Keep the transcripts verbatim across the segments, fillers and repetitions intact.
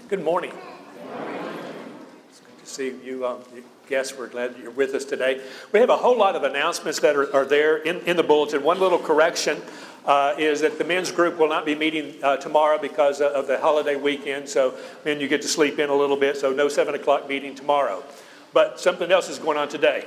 Good morning. It's good to see you, um, you guests. We're glad that you're with us today. We have a whole lot of announcements that are, are there in, in the bulletin. One little correction uh, is that the men's group will not be meeting uh, tomorrow because of the holiday weekend. So, men, you get to sleep in a little bit. So, no seven o'clock meeting tomorrow. But something else is going on today.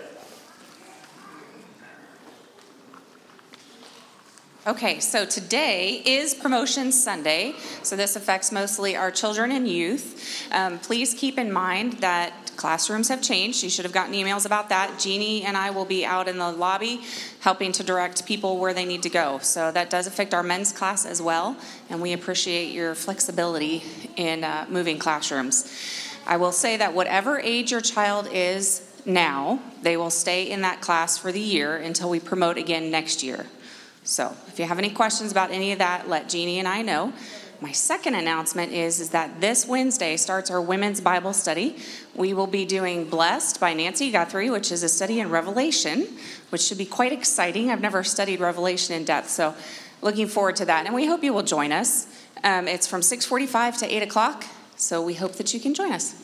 Okay, so today is Promotion Sunday, so this affects mostly our children and youth. Um, please keep in mind that classrooms have changed. You should have gotten emails about that. Jeannie and I will be out in the lobby helping to direct people where they need to go. So that does affect our men's class as well, and we appreciate your flexibility in uh, moving classrooms. I will say that whatever age your child is now, they will stay in that class for the year until we promote again next year. So if you have any questions about any of that, let Jeannie and I know. My second announcement is, is that this Wednesday starts our women's Bible study. We will be doing Blessed by Nancy Guthrie, which is a study in Revelation, which should be quite exciting. I've never studied Revelation in depth, so looking forward to that. And we hope you will join us. Um, it's from six forty-five to eight o'clock, so we hope that you can join us.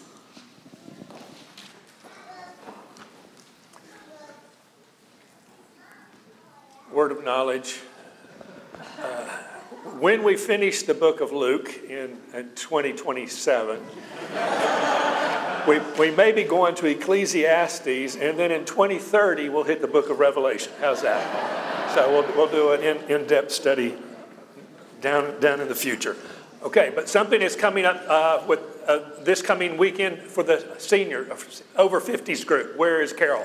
Word of knowledge. Uh, when we finish the book of Luke in, in twenty twenty-seven, we, we may be going to Ecclesiastes, and then in twenty thirty, we'll hit the book of Revelation. How's that? So we'll, we'll do an in, in-depth study down, down in the future. Okay, but something is coming up uh, with uh, this coming weekend for the senior, over fifties group. Where is Carol?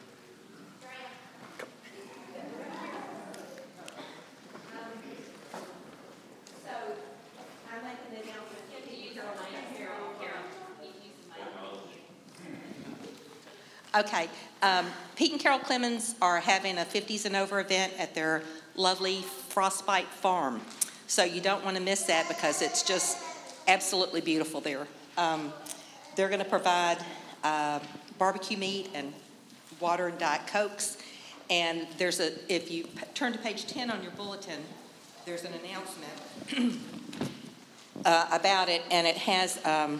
Okay, um, Pete and Carol Clemens are having a fifties and over event at their lovely Frostbite Farm. So you don't want to miss that because it's just absolutely beautiful there. Um, they're going to provide uh, barbecue meat and water and Diet Cokes. And there's a, if you p- turn to page ten on your bulletin, there's an announcement uh, about it, and it has um,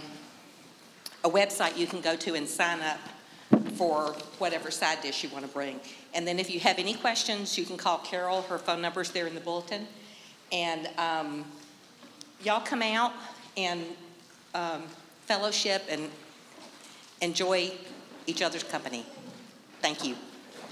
a website you can go to and sign up for whatever side dish you want to bring. And then if you have any questions, you can call Carol. Her phone number's there in the bulletin. And um, y'all come out and um, fellowship and enjoy each other's company. Thank you.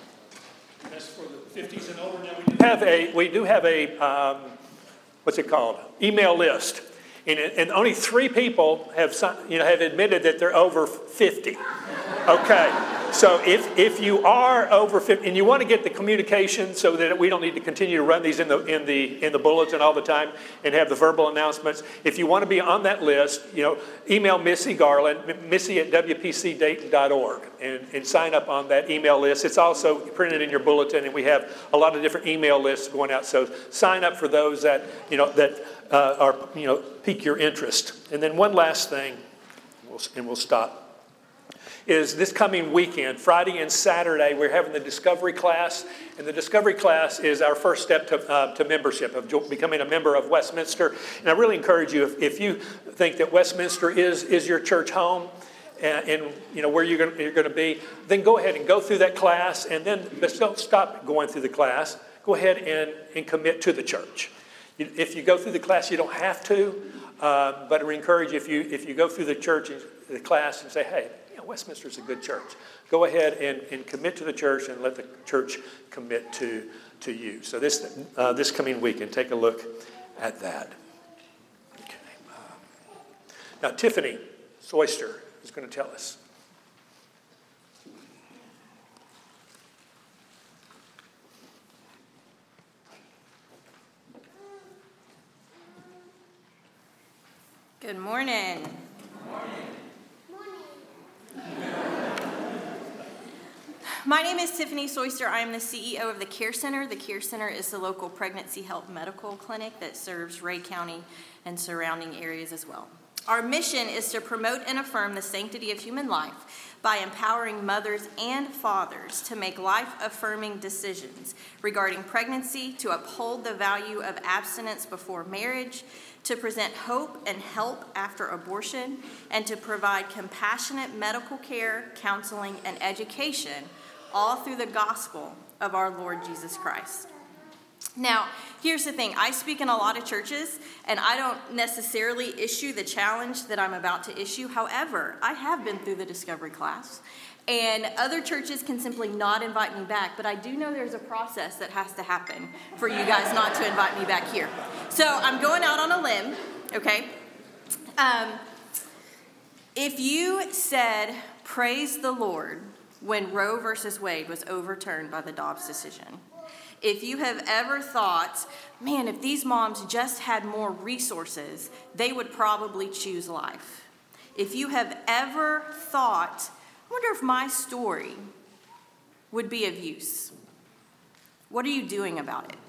That's for the fifties and over. Now we do have a, we do have a um, what's it called? Email list. And, and only three people have, you know, have admitted that they're over fifty. Okay, so if if you are over fifty and you want to get the communication so that we don't need to continue to run these in the in the in the bulletin all the time and have the verbal announcements, if you want to be on that list, you know, email Missy Garland, Missy at W P C Dayton dot org, and, and sign up on that email list. It's also printed in your bulletin, and we have a lot of different email lists going out. So sign up for those that you know that uh, are you know pique your interest. And then one last thing, and we'll stop. Is this coming weekend, Friday and Saturday, we're having the Discovery class. And the Discovery class is our first step to, uh, to membership, of becoming a member of Westminster. And I really encourage you, if, if you think that Westminster is, is your church home, and, and you know where you're going, you're going to be, then go ahead and go through that class. And then but don't stop going through the class. Go ahead and, and commit to the church. If you go through the class, you don't have to. Uh, but I encourage you, if you, if you go through the church, the class, and say, hey, Westminster is a good church. Go ahead and, and commit to the church and let the church commit to, to you. So this uh, this coming weekend, take a look at that. Okay. Uh, now, Tiffany Soyster is going to tell us. Good morning. Good morning. My name is Tiffany Soyster. I am the C E O of the Care Center. The Care Center is the local pregnancy health medical clinic that serves Ray County and surrounding areas as well. Our mission is to promote and affirm the sanctity of human life by empowering mothers and fathers to make life-affirming decisions regarding pregnancy, to uphold the value of abstinence before marriage, to present hope and help after abortion, and to provide compassionate medical care, counseling, and education, all through the gospel of our Lord Jesus Christ. Now, here's the thing. I speak in a lot of churches, and I don't necessarily issue the challenge that I'm about to issue. However, I have been through the discovery class, and other churches can simply not invite me back, but I do know there's a process that has to happen for you guys not to invite me back here. So I'm going out on a limb, okay? Um, if you said, praise the Lord, when Roe versus Wade was overturned by the Dobbs decision, if you have ever thought, man, if these moms just had more resources, they would probably choose life. If you have ever thought, I wonder if my story would be of use, what are you doing about it?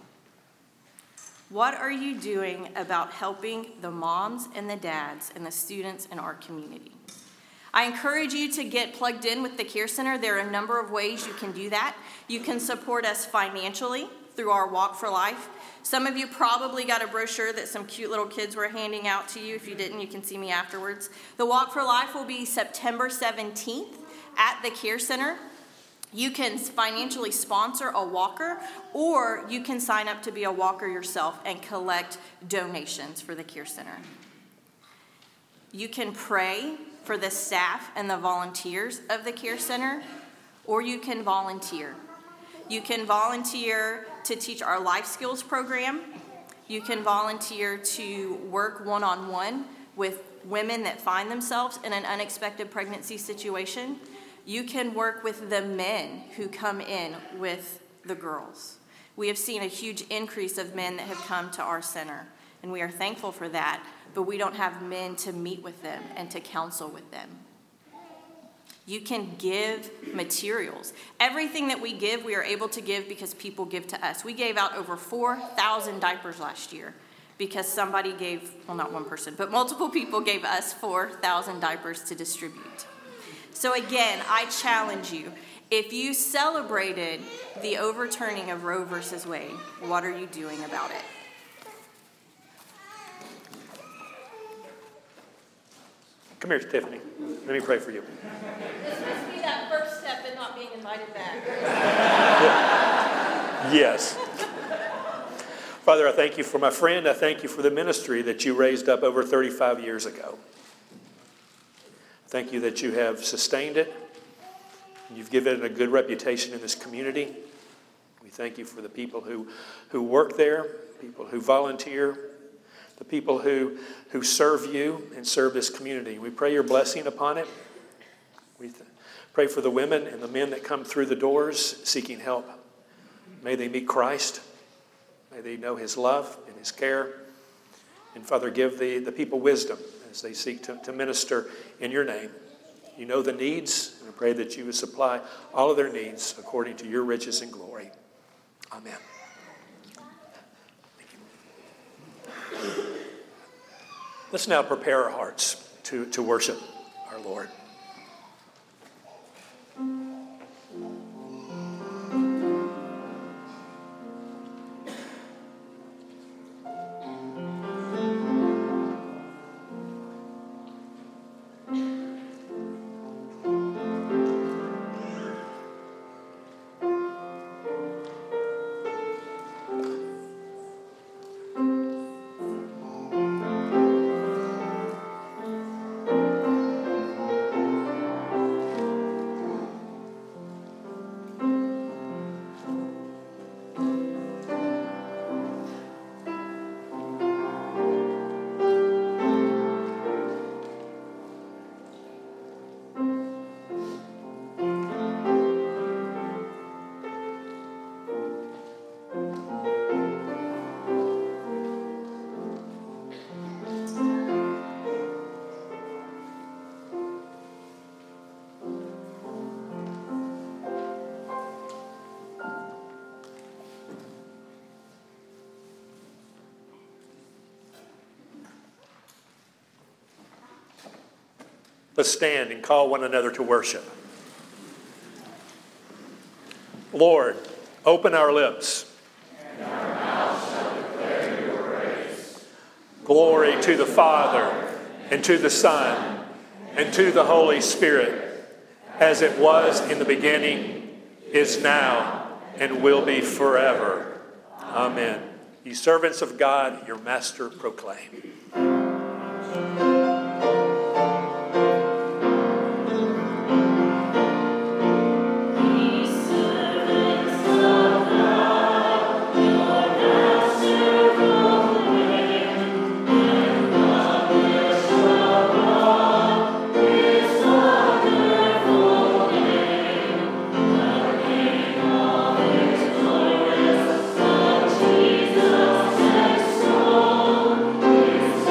What are you doing about helping the moms and the dads and the students in our community? I encourage you to get plugged in with the Care Center. There are a number of ways you can do that. You can support us financially through our Walk for Life. Some of you probably got a brochure that some cute little kids were handing out to you. If you didn't, you can see me afterwards. The Walk for Life will be September seventeenth at the Care Center. You can financially sponsor a walker, or you can sign up to be a walker yourself and collect donations for the Care Center. You can pray for the staff and the volunteers of the Care Center, or you can volunteer. You can volunteer to teach our life skills program. You can volunteer to work one-on-one with women that find themselves in an unexpected pregnancy situation. You can work with the men who come in with the girls. We have seen a huge increase of men that have come to our center, and we are thankful for that. But we don't have men to meet with them and to counsel with them. You can give materials. Everything that we give, we are able to give because people give to us. We gave out over four thousand diapers last year because somebody gave, well, not one person, but multiple people gave us four thousand diapers to distribute. So again, I challenge you. If you celebrated the overturning of Roe versus Wade, what are you doing about it? Come here, Tiffany. Let me pray for you. This must be that first step in not being invited back. Yes. Father, I thank you for my friend. I thank you for the ministry that you raised up over thirty-five years ago. Thank you that you have sustained it. You've given it a good reputation in this community. We thank you for the people who, who work there, people who volunteer, the people who, who serve you and serve this community. We pray your blessing upon it. We th- pray for the women and the men that come through the doors seeking help. May they meet Christ. May they know his love and his care. And Father, give the, the people wisdom as they seek to, to minister in your name. You know the needs, and I pray that you would supply all of their needs according to your riches and glory. Amen. Let's now prepare our hearts to, to worship our Lord. Let's stand and call one another to worship. Lord, open our lips. And our mouth shall declare your praise. Glory to the Father, and to the Son, and to the Holy Spirit, as it was in the beginning, is now, and will be forever. Amen. Ye servants of God, your master proclaim. Jesus,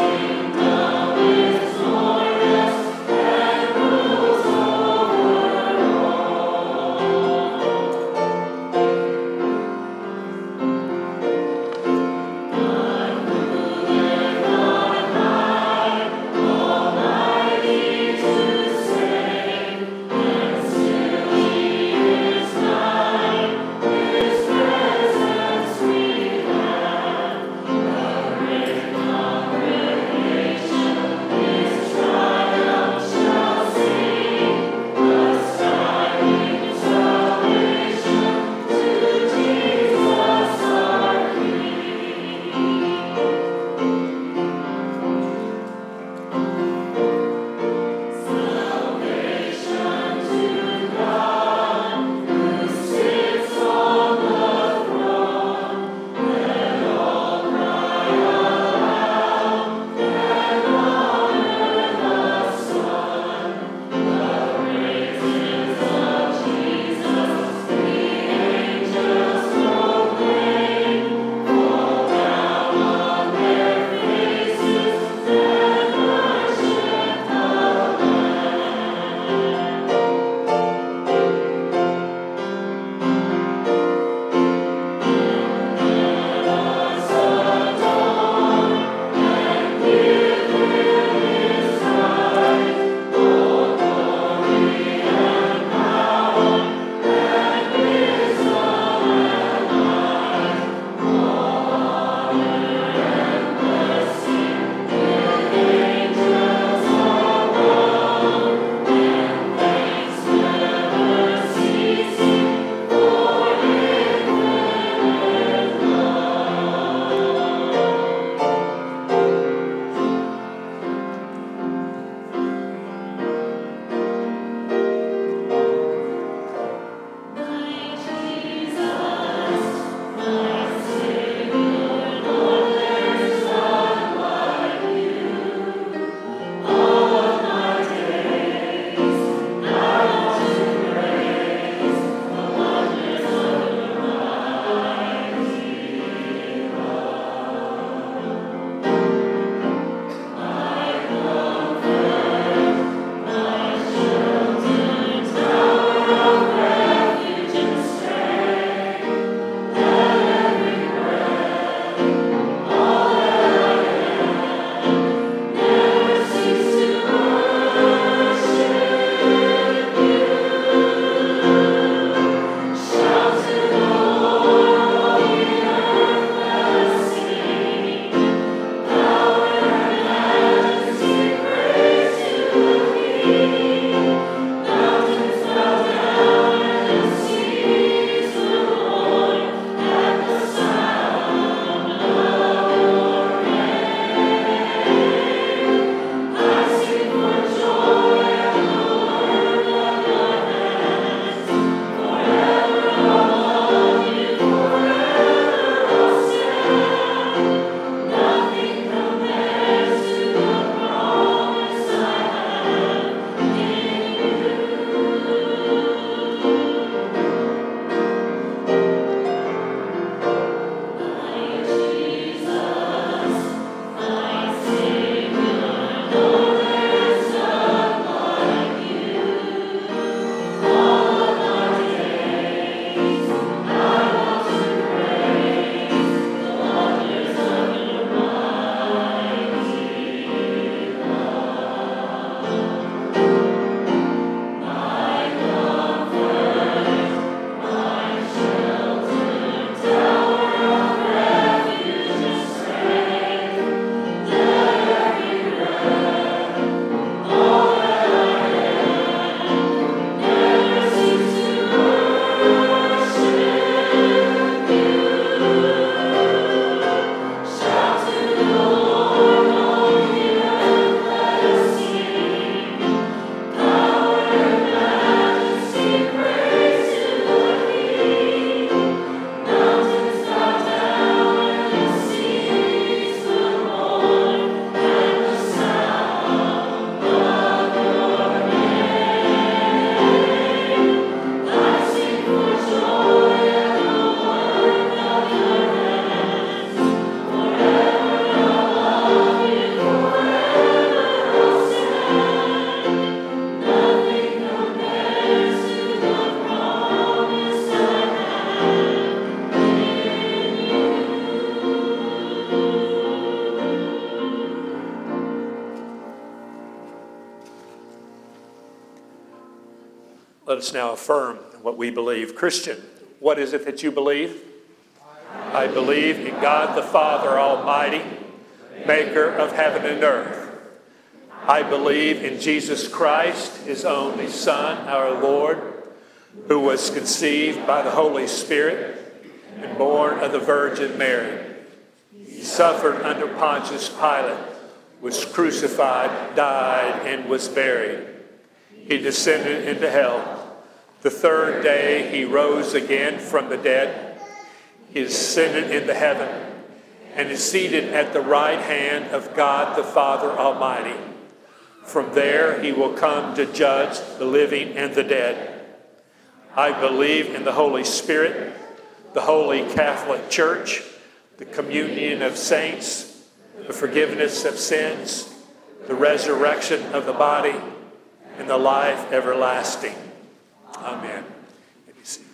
Let us now affirm what we believe. Christian, what is it that you believe? I believe in God the Father Almighty, maker of heaven and earth. I believe in Jesus Christ, his only Son, our Lord, who was conceived by the Holy Spirit and born of the Virgin Mary. He suffered under Pontius Pilate, was crucified, died, and was buried. He descended into hell. The third day he rose again from the dead. He ascended into heaven and is seated at the right hand of God the Father Almighty. From there he will come to judge the living and the dead. I believe in the Holy Spirit, the Holy Catholic Church, the communion of saints, the forgiveness of sins, the resurrection of the body, and the life everlasting. Amen. Let me see.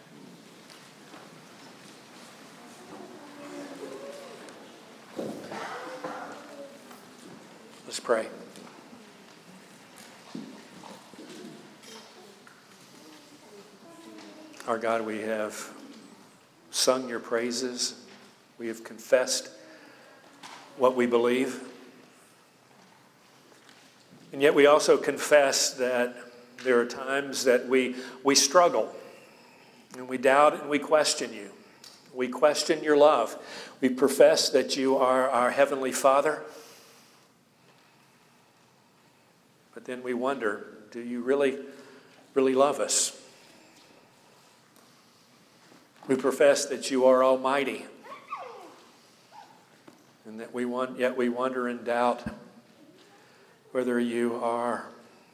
Let's pray. Our God, we have sung your praises. We have confessed what we believe. And yet we also confess that there are times that we, we struggle and we doubt and we question you. We question your love. We profess that you are our Heavenly Father. But then we wonder, do you really, really love us? We profess that you are almighty. And that we want, yet we wonder and doubt whether you are.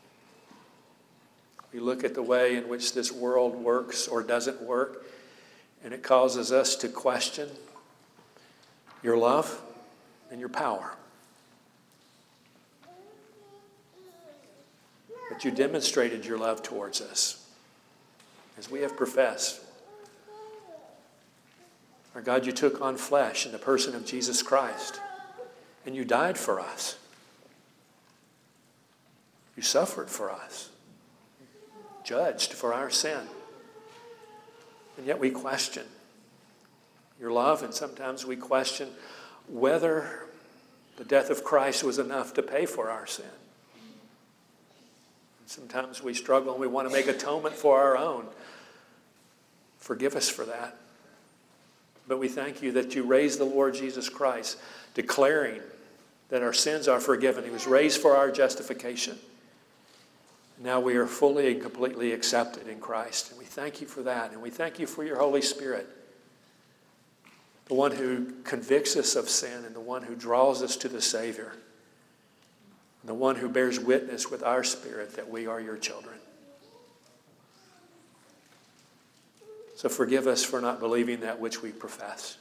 We look at the way in which this world works or doesn't work, and it causes us to question your love and your power. But you demonstrated your love towards us, as we have professed. Our God, you took on flesh in the person of Jesus Christ, and you died for us. You suffered for us, judged for our sin. And yet we question your love, and sometimes we question whether the death of Christ was enough to pay for our sin. And sometimes we struggle and we want to make atonement for our own. Forgive us for that. But we thank you that you raised the Lord Jesus Christ, declaring that our sins are forgiven. He was raised for our justification. Now we are fully and completely accepted in Christ. And we thank you for that. And we thank you for your Holy Spirit, the one who convicts us of sin and the one who draws us to the Savior, and the one who bears witness with our spirit that we are your children. So forgive us for not believing that which we profess.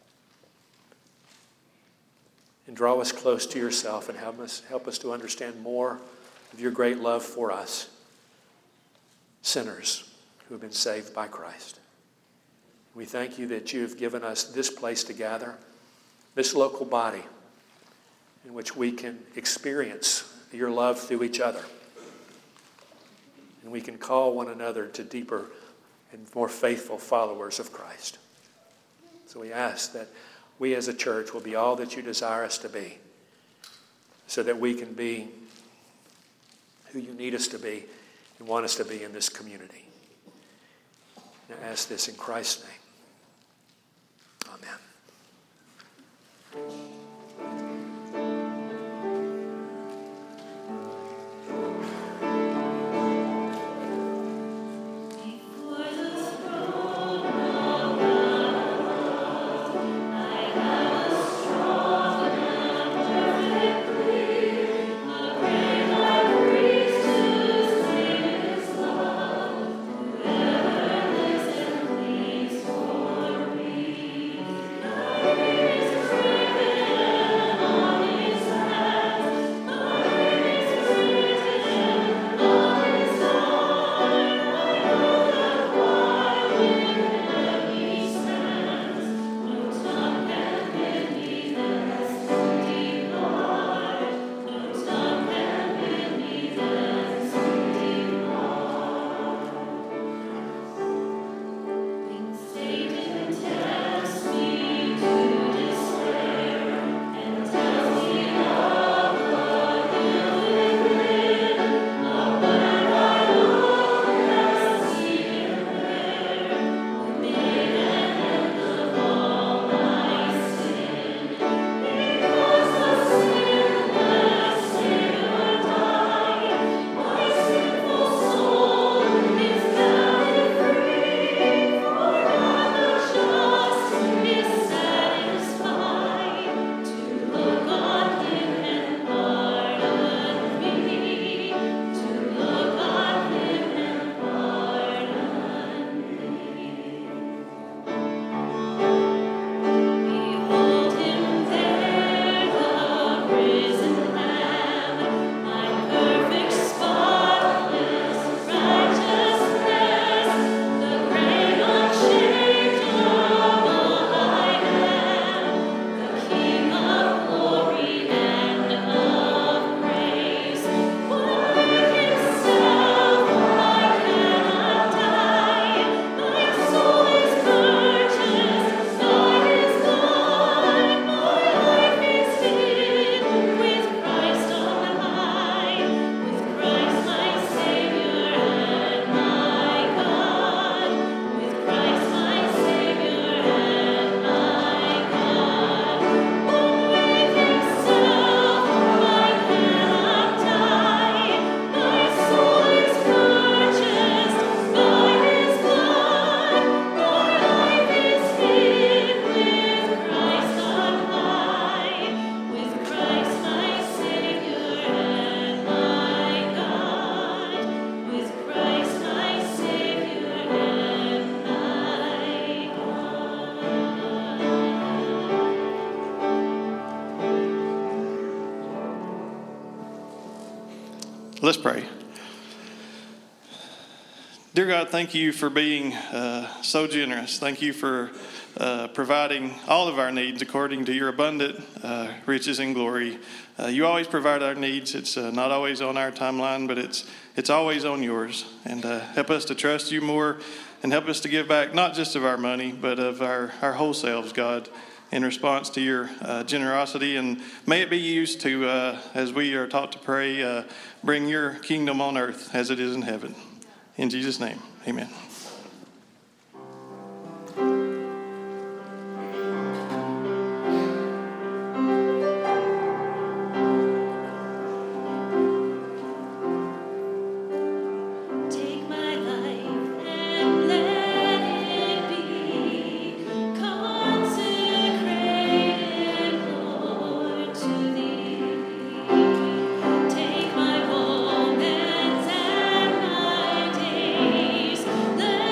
And draw us close to yourself and help us, help us to understand more of your great love for us, sinners who have been saved by Christ. We thank you that you have given us this place to gather, this local body in which we can experience your love through each other. And we can call one another to deeper and more faithful followers of Christ. So we ask that we as a church will be all that you desire us to be, so that we can be who you need us to be and want us to be in this community. And I ask this in Christ's name. Amen. Let's pray. Dear God, thank you for being uh, so generous. Thank you for uh, providing all of our needs according to your abundant uh, riches and glory. Uh, you always provide our needs. It's uh, not always on our timeline, but it's it's always on yours. And uh, help us to trust you more, and help us to give back not just of our money, but of our, our whole selves, God, in response to your uh, generosity. And may it be used to, uh, as we are taught to pray, uh, bring your kingdom on earth as it is in heaven. In Jesus' name, amen. Take my moments and my days.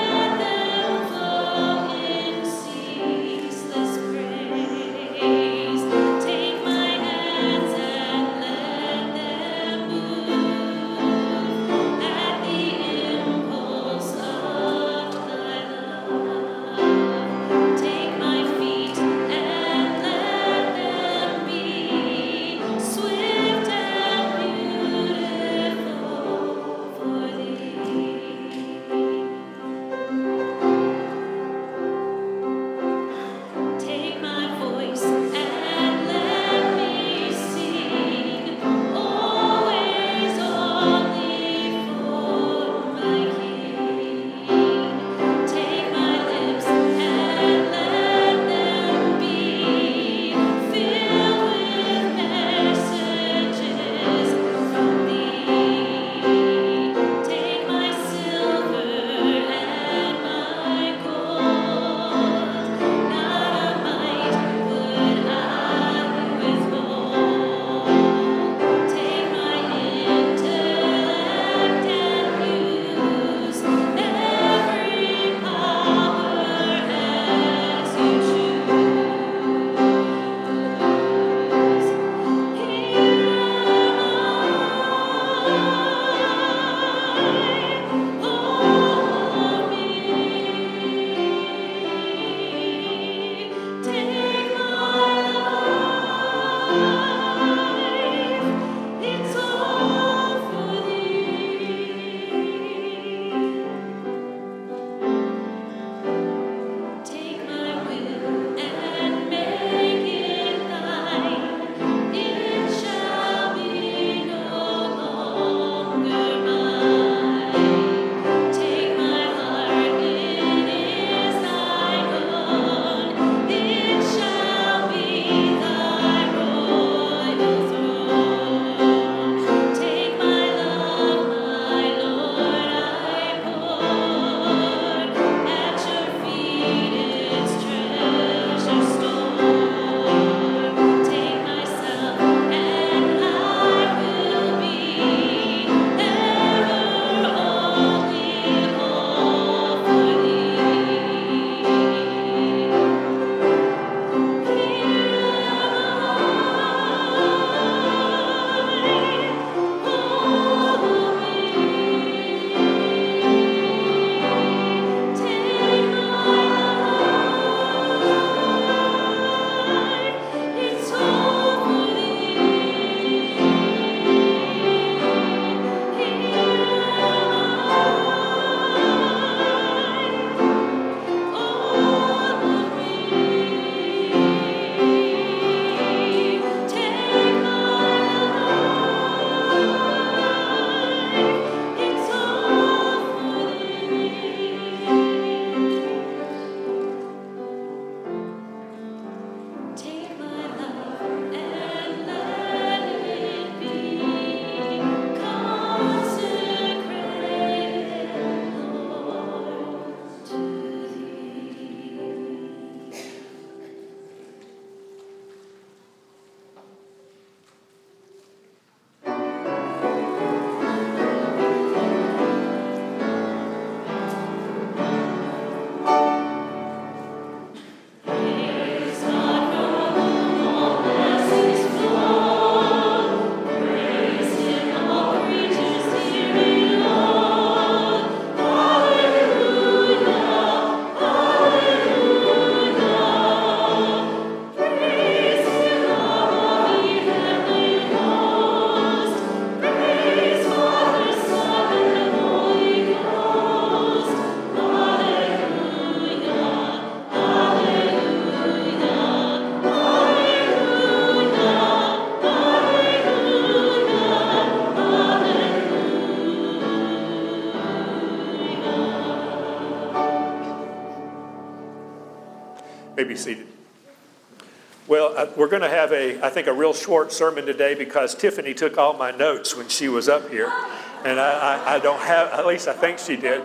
be seated. Well, uh, we're going to have a, I think, a real short sermon today because Tiffany took all my notes when she was up here. And I, I, I don't have, at least I think she did.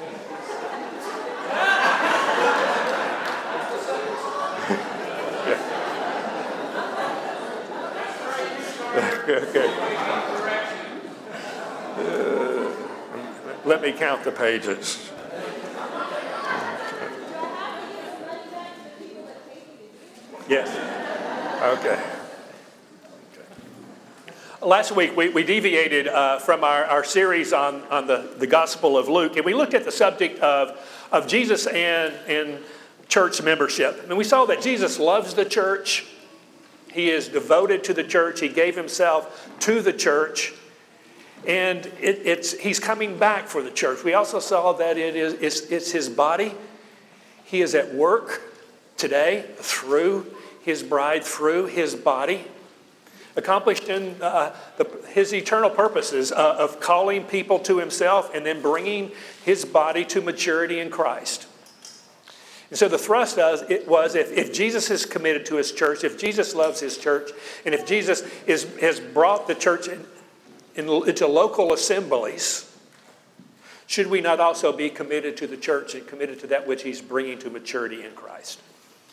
Okay. Uh, let me count the pages. Yes. Okay. Okay. Last week we, we deviated uh, from our, our series on, on the, the Gospel of Luke, and we looked at the subject of, of Jesus and, and church membership. And we saw that Jesus loves the church. He is devoted to the church. He gave himself to the church. And it, it's, he's coming back for the church. We also saw that it is it's, it's his body. He is at work today through his bride, through his body, accomplished in uh, the, his eternal purposes uh, of calling people to himself and then bringing his body to maturity in Christ. And so the thrust of it was if, if Jesus is committed to his church, if Jesus loves his church, and if Jesus is, has brought the church in, in, into local assemblies, should we not also be committed to the church and committed to that which he's bringing to maturity in Christ?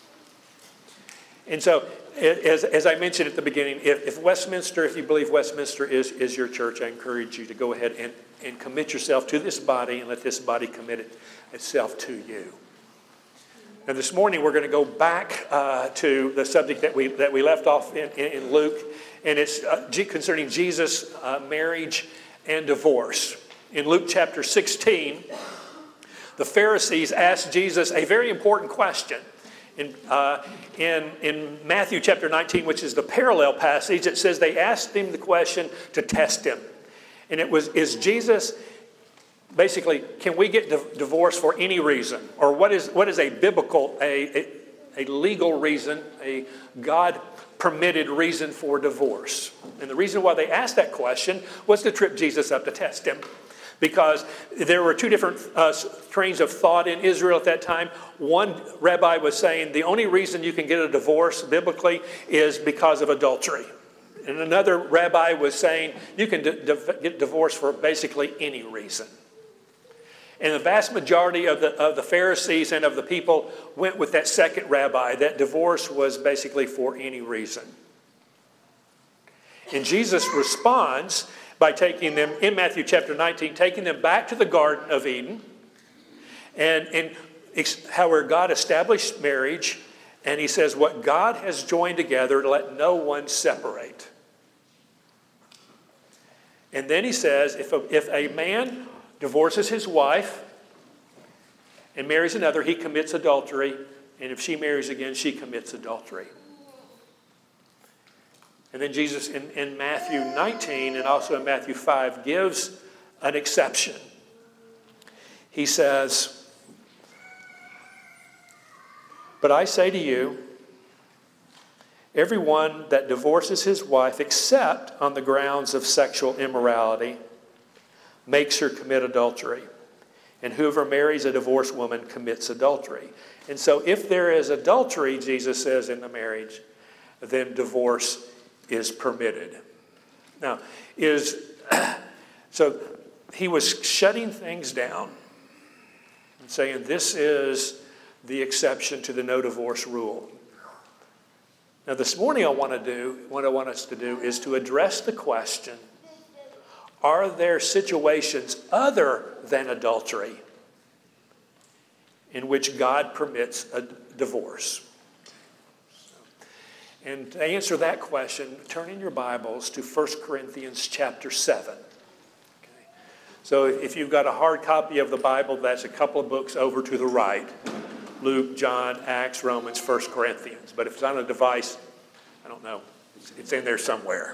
And so, as, as I mentioned at the beginning, if, if Westminster, if you believe Westminster is, is your church, I encourage you to go ahead and, and commit yourself to this body and let this body commit it, itself to you. Now this morning we're going to go back uh, to the subject that we that we left off in, in, in Luke, and it's uh, concerning Jesus' uh, marriage and divorce. In Luke chapter sixteen, the Pharisees asked Jesus a very important question. In, uh, in, in Matthew chapter nineteen, which is the parallel passage, it says they asked him the question to test him. And it was, is Jesus, basically, can we get di- divorced for any reason? Or what is what is a biblical, a, a, a legal reason, a God-permitted reason for divorce? And the reason why they asked that question was to trip Jesus up to test him. Because there were two different uh, trains of thought in Israel at that time. One rabbi was saying the only reason you can get a divorce biblically is because of adultery. And another rabbi was saying you can d- d- get divorced for basically any reason. And the vast majority of the, of the Pharisees and of the people went with that second rabbi, that divorce was basically for any reason. And Jesus responds by taking them, in Matthew chapter nineteen, taking them back to the Garden of Eden, and, and how where God established marriage, and he says, what God has joined together, let no one separate. And then he says, if a, if a man divorces his wife and marries another, he commits adultery, and if she marries again, she commits adultery. And then Jesus in, in Matthew nineteen and also in Matthew five gives an exception. He says, but I say to you, everyone that divorces his wife except on the grounds of sexual immorality makes her commit adultery. And whoever marries a divorced woman commits adultery. And so if there is adultery, Jesus says, in the marriage, then divorce is permitted. Now, is so he was shutting things down and saying this is the exception to the no divorce rule. Now, this morning I want to do, what I want us to do is to address the question, are there situations other than adultery in which God permits a divorce? And to answer that question, turn in your Bibles to First Corinthians chapter seven. Okay. So if you've got a hard copy of the Bible, that's a couple of books over to the right. Luke, John, Acts, Romans, First Corinthians. But if it's on a device, I don't know. It's, it's in there somewhere.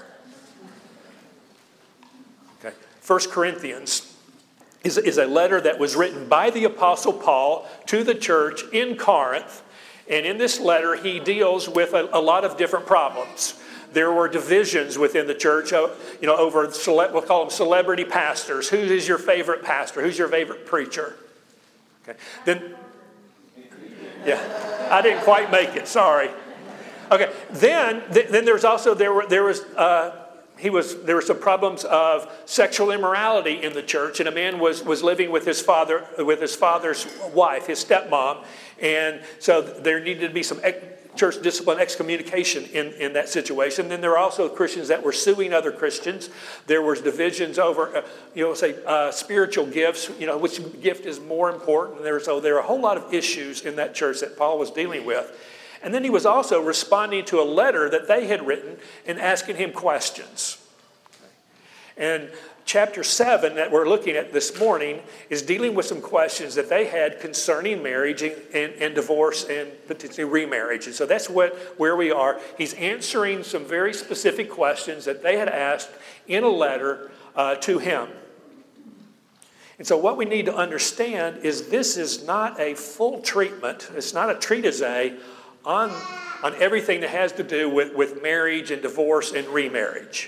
Okay. First Corinthians is, is a letter that was written by the Apostle Paul to the church in Corinth. And in this letter, he deals with a, a lot of different problems. There were divisions within the church, you know, over, cele- we'll call them celebrity pastors. Who is your favorite pastor? Who's your favorite preacher? Okay. Then, Yeah, I didn't quite make it, sorry. Okay, then th- then there's also, there were there was, uh, he was, there were some problems of sexual immorality in the church, and a man was, was living with his father, with his father's wife, his stepmom, and so there needed to be some ex- church discipline excommunication in, in that situation. Then there were also Christians that were suing other Christians. There was divisions over, uh, you know, say uh, spiritual gifts, you know, which gift is more important. There, so there are a whole lot of issues in that church that Paul was dealing with. And then he was also responding to a letter that they had written and asking him questions. And chapter seven that we're looking at this morning is dealing with some questions that they had concerning marriage and, and, and divorce and potentially remarriage. And so that's what where we are. He's answering some very specific questions that they had asked in a letter uh, to him. And so what we need to understand is this is not a full treatment. It's not a treatise on, on everything that has to do with, with marriage and divorce and remarriage.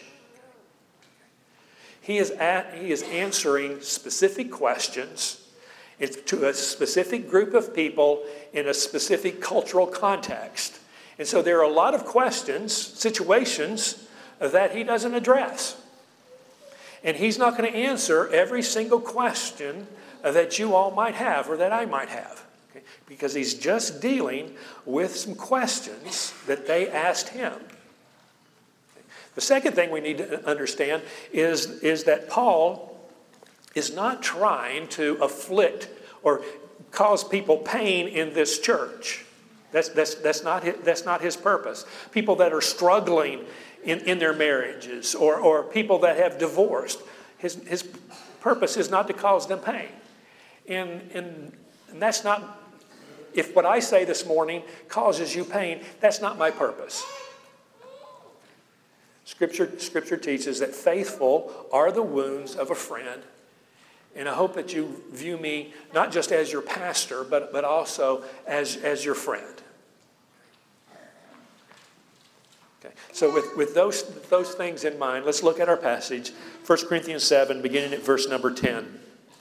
He is, at, he is answering specific questions to a specific group of people in a specific cultural context. And so there are a lot of questions, situations, that he doesn't address. And he's not going to answer every single question that you all might have or that I might have. Okay? Because he's just dealing with some questions that they asked him. The second thing we need to understand is, is that Paul is not trying to afflict or cause people pain in this church. That's, that's, that's, not, his, that's not his purpose. People that are struggling in, in their marriages or, or people that have divorced, his, his purpose is not to cause them pain. And, and, and that's not, if what I say this morning causes you pain, that's not my purpose. Scripture, Scripture teaches that faithful are the wounds of a friend. And I hope that you view me not just as your pastor, but, but also as, as your friend. Okay. So with, with those, those things in mind, let's look at our passage, First Corinthians seven, beginning at verse number ten.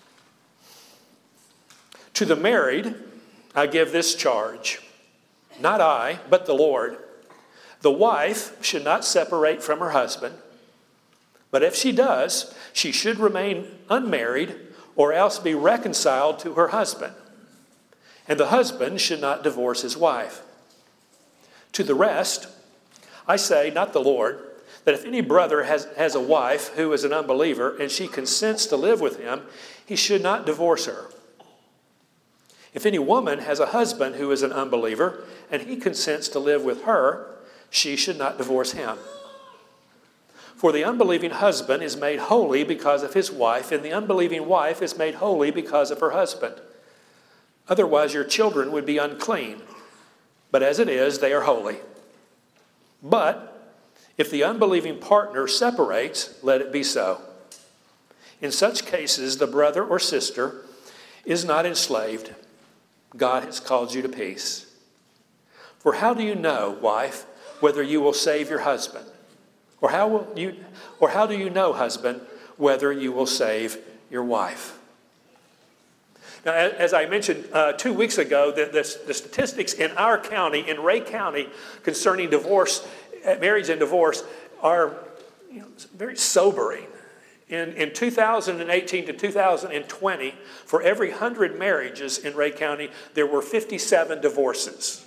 To the married, I give this charge, not I, but the Lord. The wife should not separate from her husband, but if she does, she should remain unmarried or else be reconciled to her husband. And the husband should not divorce his wife. To the rest, I say, not the Lord, that if any brother has, has a wife who is an unbeliever and she consents to live with him, he should not divorce her. If any woman has a husband who is an unbeliever and he consents to live with her, she should not divorce him. For the unbelieving husband is made holy because of his wife, and the unbelieving wife is made holy because of her husband. Otherwise, your children would be unclean, but as it is, they are holy. But if the unbelieving partner separates, let it be so. In such cases, the brother or sister is not enslaved. God has called you to peace. For how do you know, wife, whether you will save your husband? Or how will you, or how do you know, husband, whether you will save your wife? Now, as I mentioned uh, two weeks ago, the, the, the statistics in our county, in Ray County, concerning divorce, marriage and divorce, are you know, very sobering. In, in two thousand eighteen to two thousand twenty, for every one hundred marriages in Ray County, there were fifty-seven divorces.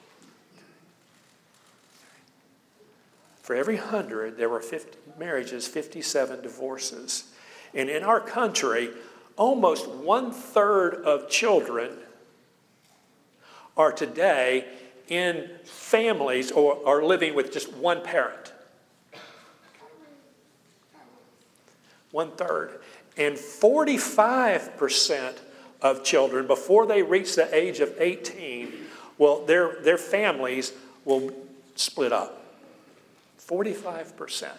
For every hundred, there were fifty marriages, fifty-seven divorces. And in our country, almost one-third of children are today in families or are living with just one parent. One-third. And forty-five percent of children, before they reach the age of eighteen, well, their, their families will split up. forty-five percent.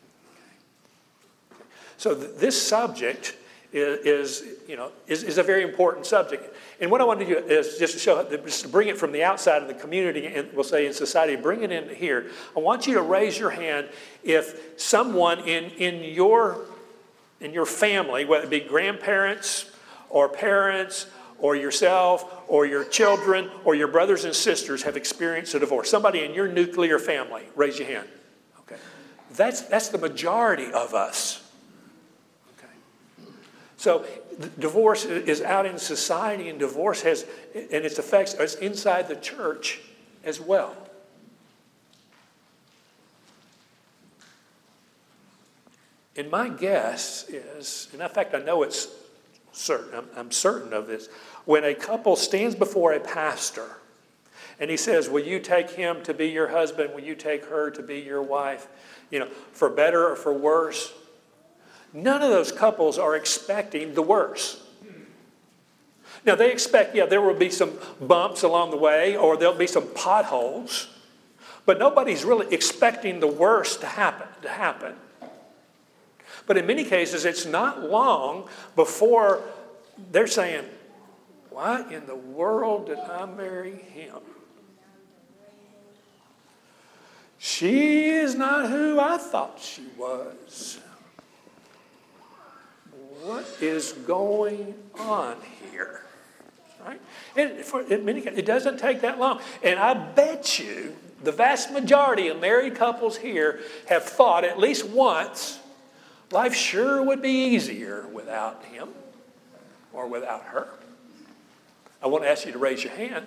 So th- this subject is, is you know, is, is a very important subject. And what I want to do is just to show, just to bring it from the outside of the community, and we'll say in society, bring it in here. I want you to raise your hand if someone in, in your in your family, whether it be grandparents or parents or yourself or your children or your brothers and sisters have experienced a divorce? Somebody in your nuclear family, raise your hand. Okay. That's, that's the majority of us. Okay. So divorce is out in society, and divorce has, and its effects is inside the church as well. And my guess is, and in fact I know it's certain, I'm, I'm certain of this, when a couple stands before a pastor and he says, will you take him to be your husband? Will you take her to be your wife? You know, for better or for worse? None of those couples are expecting the worst. Now they expect, yeah, there will be some bumps along the way, or there'll be some potholes, but nobody's really expecting the worst to happen, to happen. But in many cases, it's not long before they're saying, why in the world did I marry him? She is not who I thought she was. What is going on here? Right? And for, in many cases, it doesn't take that long. And I bet you the vast majority of married couples here have thought at least once, life sure would be easier without him or without her. I want to ask you to raise your hand.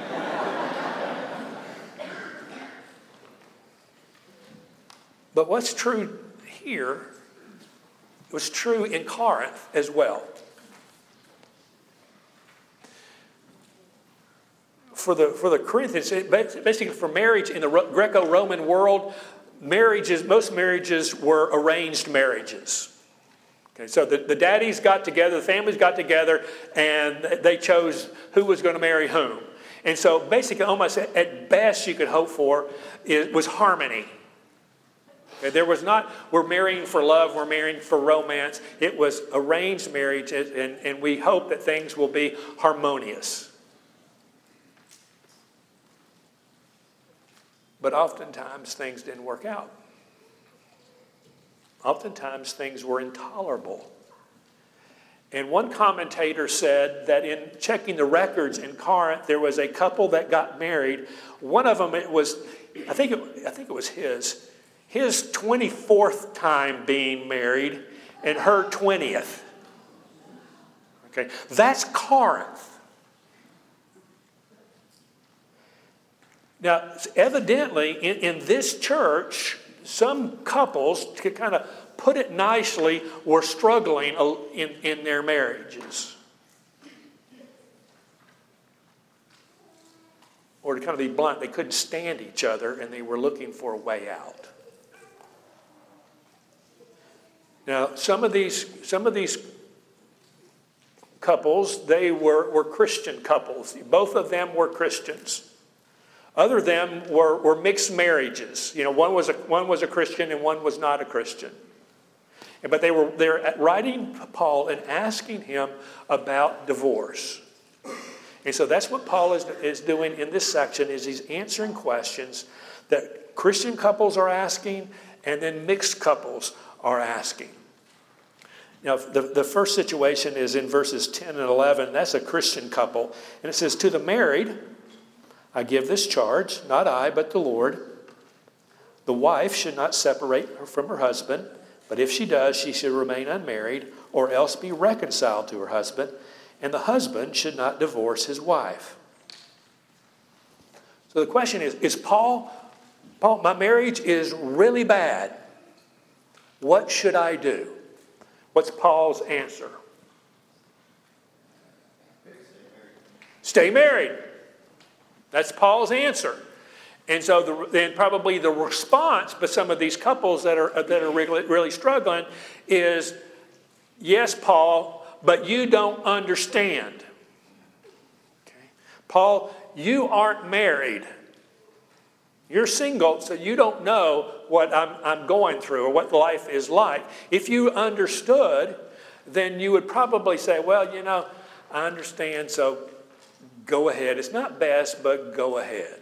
But what's true here was true in Corinth as well. For the, for the Corinthians, basically for marriage in the Greco-Roman world, marriages, most marriages were arranged marriages. Okay, so the, the daddies got together, the families got together, and they chose who was going to marry whom. And so basically, almost at best you could hope for it was harmony. Okay, there was not, we're marrying for love, we're marrying for romance. It was arranged marriage, and, and we hope that things will be harmonious. But oftentimes things didn't work out. Oftentimes things were intolerable. And one commentator said that in checking the records in Corinth, there was a couple that got married. One of them, it was, I think it, I think it was his, his twenty-fourth time being married and her twentieth. Okay, that's Corinth. Now, evidently, in, in this church, some couples, to kind of put it nicely, were struggling in, in their marriages. Or to kind of be blunt, they couldn't stand each other and they were looking for a way out. Now, some of these, some of these couples, they were, were Christian couples. Both of them were Christians. Other of them were, were mixed marriages. You know, one was a, one was a Christian and one was not a Christian. But they were they're writing Paul and asking him about divorce. And so that's what Paul is, is doing in this section, is he's answering questions that Christian couples are asking and then mixed couples are asking. Now, the, the first situation is in verses ten and eleven. That's a Christian couple. And it says, to the married, I give this charge, not I, but the Lord. The wife should not separate her from her husband, but if she does, she should remain unmarried or else be reconciled to her husband, and the husband should not divorce his wife. So the question is, is Paul, Paul, my marriage is really bad. What should I do? What's Paul's answer? Stay married. That's Paul's answer. And so the, then probably the response by some of these couples that are, that are really, really struggling is, yes, Paul, but you don't understand. Okay. Paul, you aren't married. You're single, so you don't know what I'm, I'm going through or what life is like. If you understood, then you would probably say, well, you know, I understand, so go ahead. It's not best, but go ahead.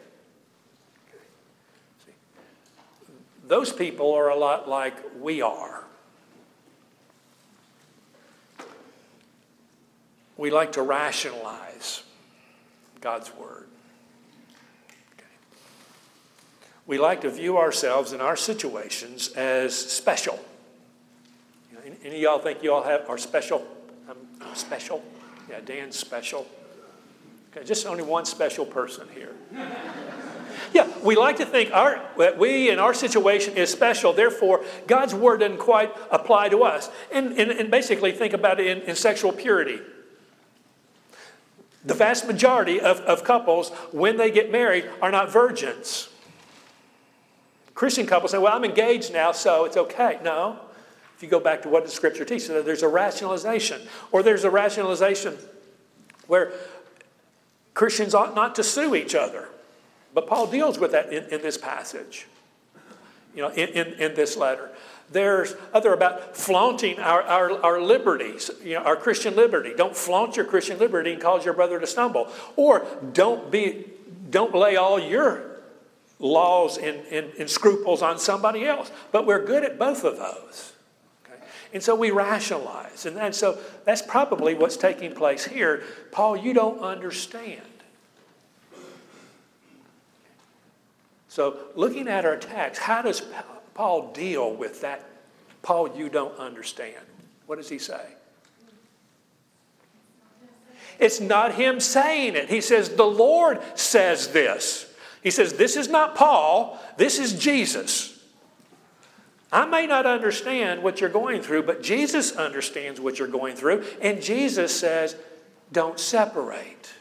See, those people are a lot like we are. we like to rationalize God's word. Okay. We like to view ourselves and our situations as special. You know, any of y'all think you all have are special? I'm, I'm special. Yeah, Dan's special. Okay, just only one special person here. Yeah, we like to think our, that we and our situation is special. Therefore, God's word doesn't quite apply to us. And, and, and basically think about it in, in sexual purity. The vast majority of, of couples, when they get married, are not virgins. Christian couples say, well, I'm engaged now, so it's okay. No. If you go back to what the Scripture teaches, there's a rationalization. Or there's a rationalization where Christians ought not to sue each other. But Paul deals with that in, in this passage, you know, in, in, in this letter. There's other about flaunting our, our, our liberties, you know, our Christian liberty. Don't flaunt your Christian liberty and cause your brother to stumble. Or don't be, don't lay all your laws and, and, and scruples on somebody else. But we're good at both of those. Okay? And so we rationalize. And, and so that's probably what's taking place here. Paul, you don't understand. So looking at our text, how does Paul deal with that? Paul, you don't understand. What does he say? It's not him saying it. He says, the Lord says this. He says, this is not Paul. This is Jesus. I may not understand what you're going through, but Jesus understands what you're going through. And Jesus says, don't separate.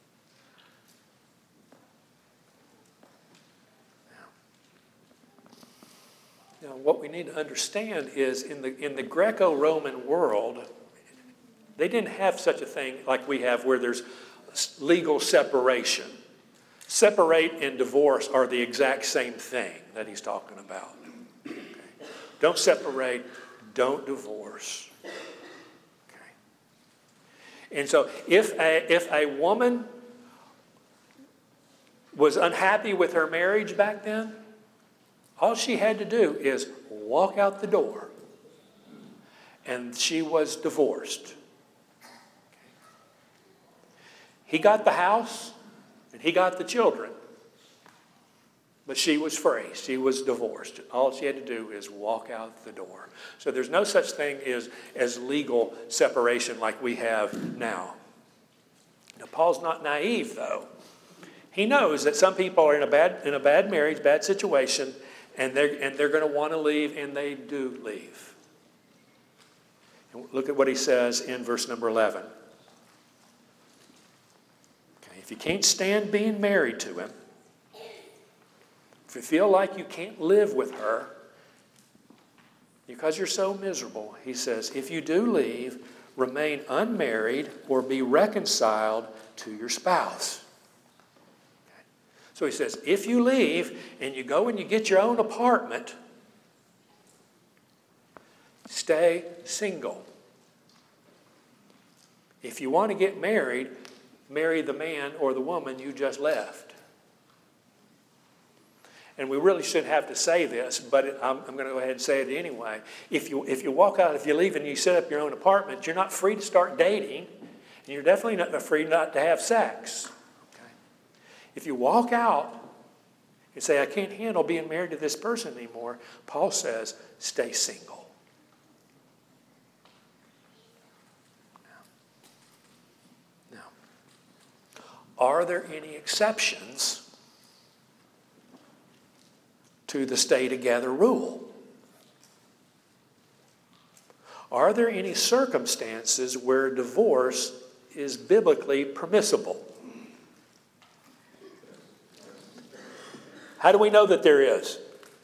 Now, what we need to understand is in the, in the Greco-Roman world, they didn't have such a thing like we have where there's legal separation. Separate and divorce are the exact same thing that he's talking about. Okay. Don't separate, don't divorce. Okay. And so if a, if a woman was unhappy with her marriage back then, all she had to do is walk out the door, and she was divorced. He got the house, and he got the children, but she was free. She was divorced. All she had to do is walk out the door. So there's no such thing as, as legal separation like we have now. Now, Paul's not naive, though. He knows that some people are in a bad, in a bad marriage, bad situation, And they're, and they're going to want to leave, and they do leave. And look at what he says in verse number eleven. Okay, if you can't stand being married to him, if you feel like you can't live with her because you're so miserable, he says, if you do leave, remain unmarried or be reconciled to your spouse. So he says, if you leave and you go and you get your own apartment, stay single. If you want to get married, marry the man or the woman you just left. And we really shouldn't have to say this, but it, I'm, I'm going to go ahead and say it anyway. If you, if you walk out, if you leave and you set up your own apartment, you're not free to start dating, and you're definitely not free not to have sex. If you walk out and say, I can't handle being married to this person anymore, Paul says, stay single. Now, now, are there any exceptions to the stay together rule? Are there any circumstances where divorce is biblically permissible? How do we know that there is?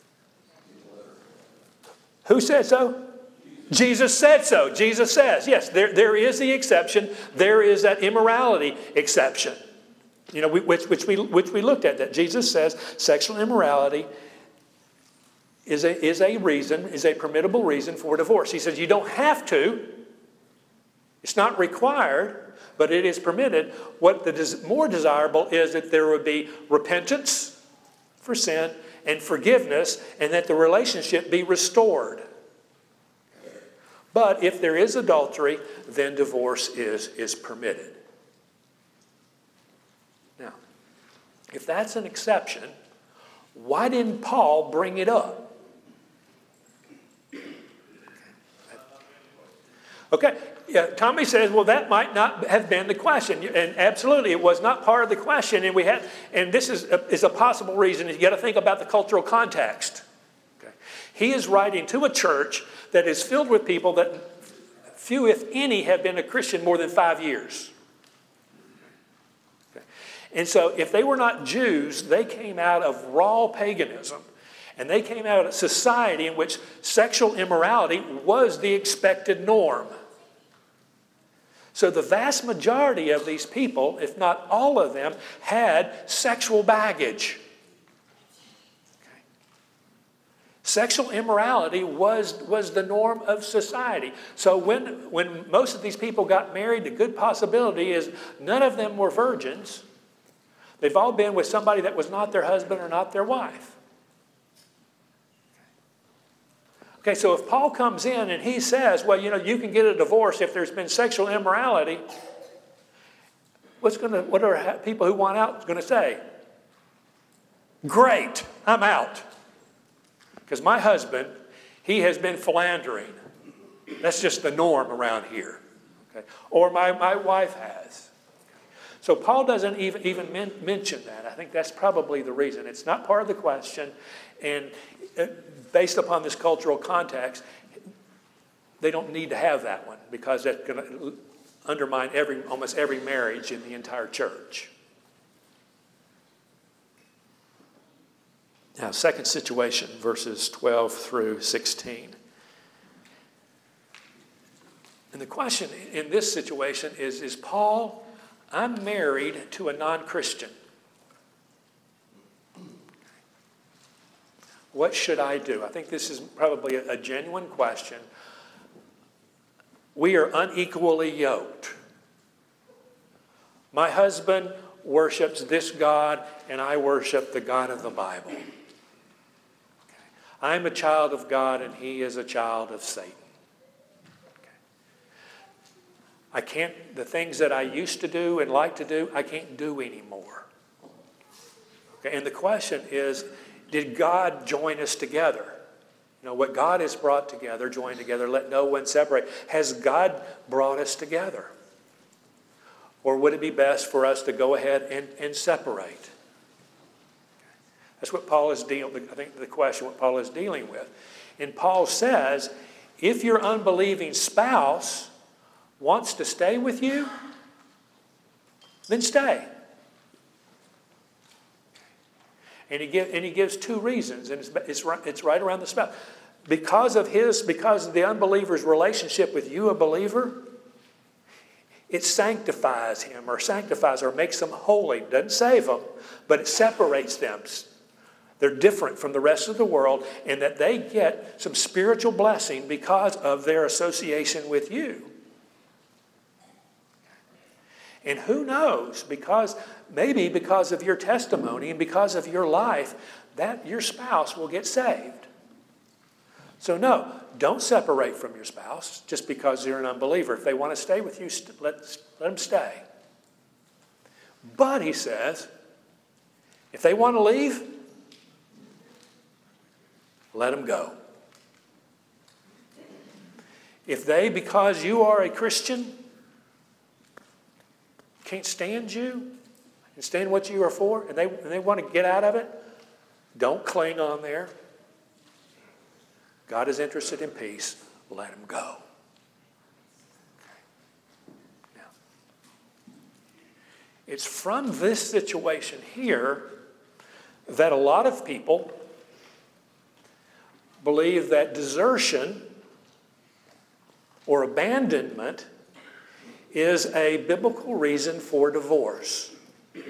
Who said so? Jesus said so. Jesus says, yes, there, there is the exception. There is that immorality exception, you know, which, which, we, which we looked at. That Jesus says sexual immorality is a, is a reason, is a permissible reason for divorce. He says you don't have to. It's not required, but it is permitted. What the des- more desirable is that there would be repentance for sin and forgiveness, and that the relationship be restored. But if there is adultery, then divorce is, is permitted. Now, if that's an exception, why didn't Paul bring it up? Okay, yeah, Tommy says, well, that might not have been the question. And absolutely, it was not part of the question. And we had, and this is a, is a possible reason. You got to think about the cultural context. Okay. He is writing to a church that is filled with people that few, if any, have been a Christian more than five years. Okay. And so if they were not Jews, they came out of raw paganism. And they came out of a society in which sexual immorality was the expected norm. So the vast majority of these people, if not all of them, had sexual baggage. Okay. Sexual immorality was, was the norm of society. So when, when most of these people got married, the good possibility is none of them were virgins. They've all been with somebody that was not their husband or not their wife. Okay, so if Paul comes in and he says, well, you know, you can get a divorce if there's been sexual immorality, what's going to, what are people who want out going to say? Great, I'm out. Because my husband, he has been philandering. That's just the norm around here. Okay? Or my, my wife has. So Paul doesn't even, even men, mention that. I think that's probably the reason. It's not part of the question. And it, based upon this cultural context, they don't need to have that one because that's going to undermine every, almost every marriage in the entire church. Now, second situation, verses twelve through sixteen. And the question in this situation is, is Paul, I'm married to a non-Christian. What should I do? I think this is probably a, a genuine question. We are unequally yoked. My husband worships this God, and I worship the God of the Bible. Okay. I'm a child of God, and he is a child of Satan. Okay. I can't, the things that I used to do and like to do, I can't do anymore. Okay. And the question is, did God join us together? You know, what God has brought together, join together, let no one separate. Has God brought us together? Or would it be best for us to go ahead and, and separate? That's what Paul is dealing, I think the question what Paul is dealing with. And Paul says, if your unbelieving spouse wants to stay with you, then stay. And he, give, and he gives two reasons, and it's, it's, right, it's right around the spouse. Because of his, because of the unbeliever's relationship with you, a believer, it sanctifies him or sanctifies or makes them holy. It doesn't save them, but it separates them. They're different from the rest of the world in that they get some spiritual blessing because of their association with you. And who knows, because maybe because of your testimony and because of your life, that your spouse will get saved. So no, don't separate from your spouse just because you're an unbeliever. If they want to stay with you, let, let them stay. But, he says, if they want to leave, let them go. If they, because you are a Christian, can't stand you and stand what you are for, and they, and they want to get out of it, don't cling on there. God is interested in peace. Let him go. Okay. Now, it's from this situation here that a lot of people believe that desertion or abandonment is a biblical reason for divorce. Okay.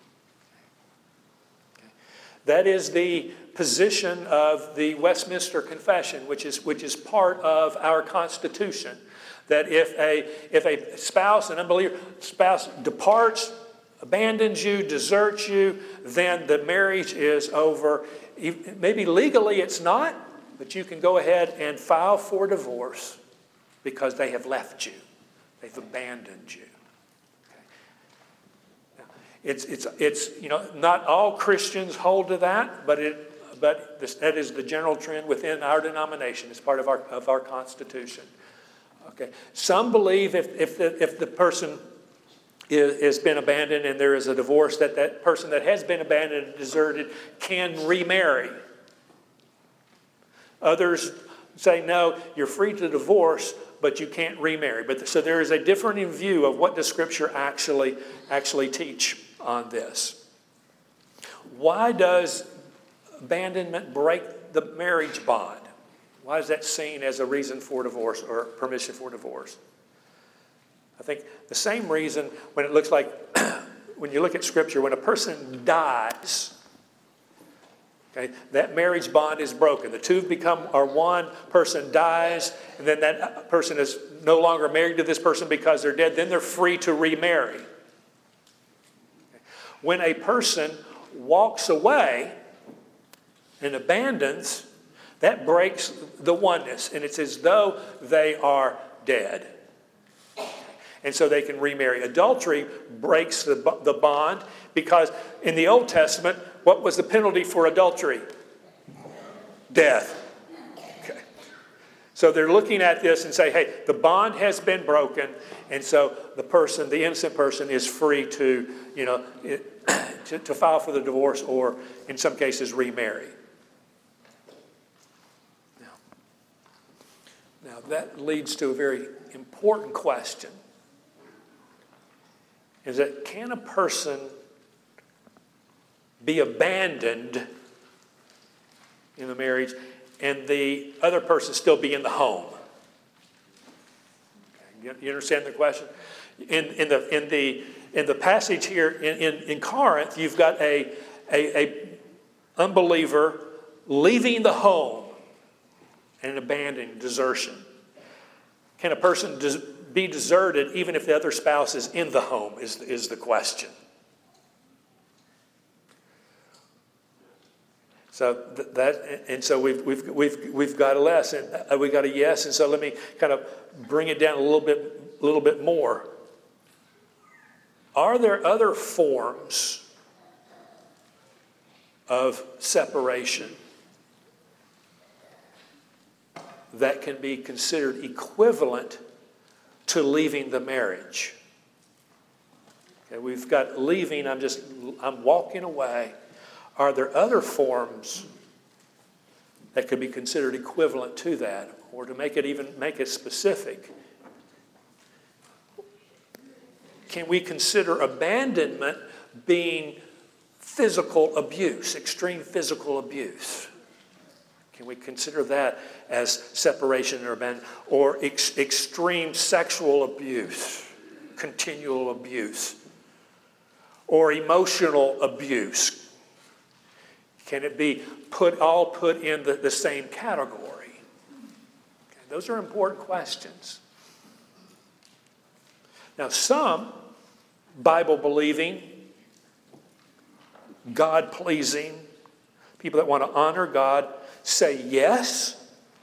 That is the position of the Westminster Confession, which is, which is part of our Constitution. That if a, if a spouse, an unbeliever spouse departs, abandons you, deserts you, then the marriage is over. Maybe legally it's not, but you can go ahead and file for divorce. because they have left you. They've abandoned you. Okay. Now, it's, it's, it's, you know, not all Christians hold to that, but it, but this, that is the general trend within our denomination. It's part of our, of our constitution. Okay. Some believe if, if, the, if the person is, has been abandoned and there is a divorce, that that person that has been abandoned and deserted can remarry. Others say, no, you're free to divorce, but you can't remarry. But so there is a differing view of what does Scripture actually, actually teach on this. Why does abandonment break the marriage bond? Why is that seen as a reason for divorce or permission for divorce? I think the same reason when it looks like, when you look at Scripture, when a person dies, okay, that marriage bond is broken. The two become are one, person dies, and then that person is no longer married to this person because they're dead. Then they're free to remarry. When a person walks away and abandons, that breaks the oneness, and it's as though they are dead. And so they can remarry. Adultery breaks the, the bond because in the Old Testament, what was the penalty for adultery? Death. Okay. So they're looking at this and say, hey, the bond has been broken, and so the person, the innocent person, is free to, you know, it, to, to file for the divorce or, in some cases, remarry. Now, that leads to a very important question. Is that can a person be abandoned in the marriage and the other person still be in the home? Okay. You understand the question? In, in, the, in, the, in the passage here in, in, in Corinth, you've got a, a, a unbeliever leaving the home and abandoning, desertion. Can a person des- be deserted even if the other spouse is in the home is, is the question. So th- that and so we've we've we've we've got a lesson. Uh, we got a yes, and so let me kind of bring it down a little bit, a little bit more. Are there other forms of separation that can be considered equivalent to leaving the marriage? Okay, we've got leaving, I'm just, I'm walking away. Are there other forms that could be considered equivalent to that? Or to make it even, make it specific, can we consider abandonment being physical abuse, extreme physical abuse? Can we consider that as separation or abandonment? Or ex- extreme sexual abuse, continual abuse? Or emotional abuse? Can it be put all put in the, the same category? Okay, those are important questions. Now, some Bible-believing, God-pleasing, people that want to honor God, say yes.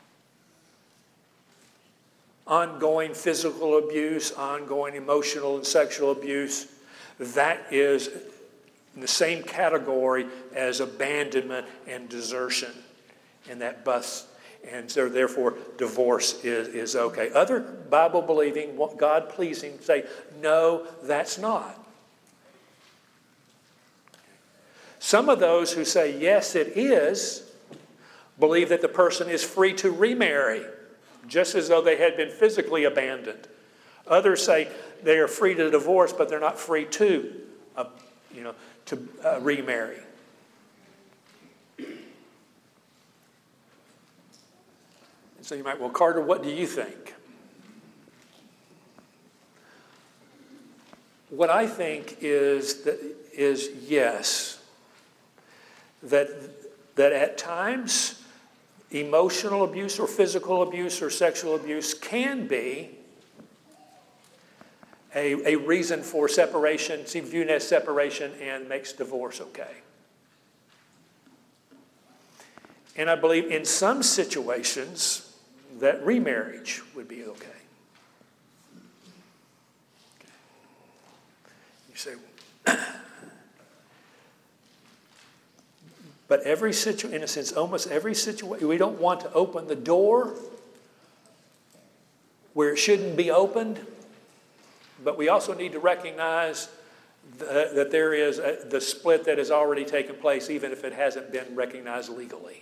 Ongoing physical abuse, ongoing emotional and sexual abuse, that is in the same category as abandonment and desertion. And that busts, and so therefore divorce is, is okay. Other Bible-believing, God-pleasing say, no, that's not. Some of those who say, yes, it is, believe that the person is free to remarry, just as though they had been physically abandoned. Others say they are free to divorce, but they're not free to, uh, you know, to uh, remarry. And so you might, well, Carter, what do you think? What I think is that is yes, that that at times emotional abuse or physical abuse or sexual abuse can be a, a reason for separation, see, viewed as separation, and makes divorce okay. And I believe in some situations that remarriage would be okay. You say, but every situation, in a sense, almost every situation, we don't want to open the door where it shouldn't be opened, but we also need to recognize the, that there is a, the split that has already taken place, even if it hasn't been recognized legally.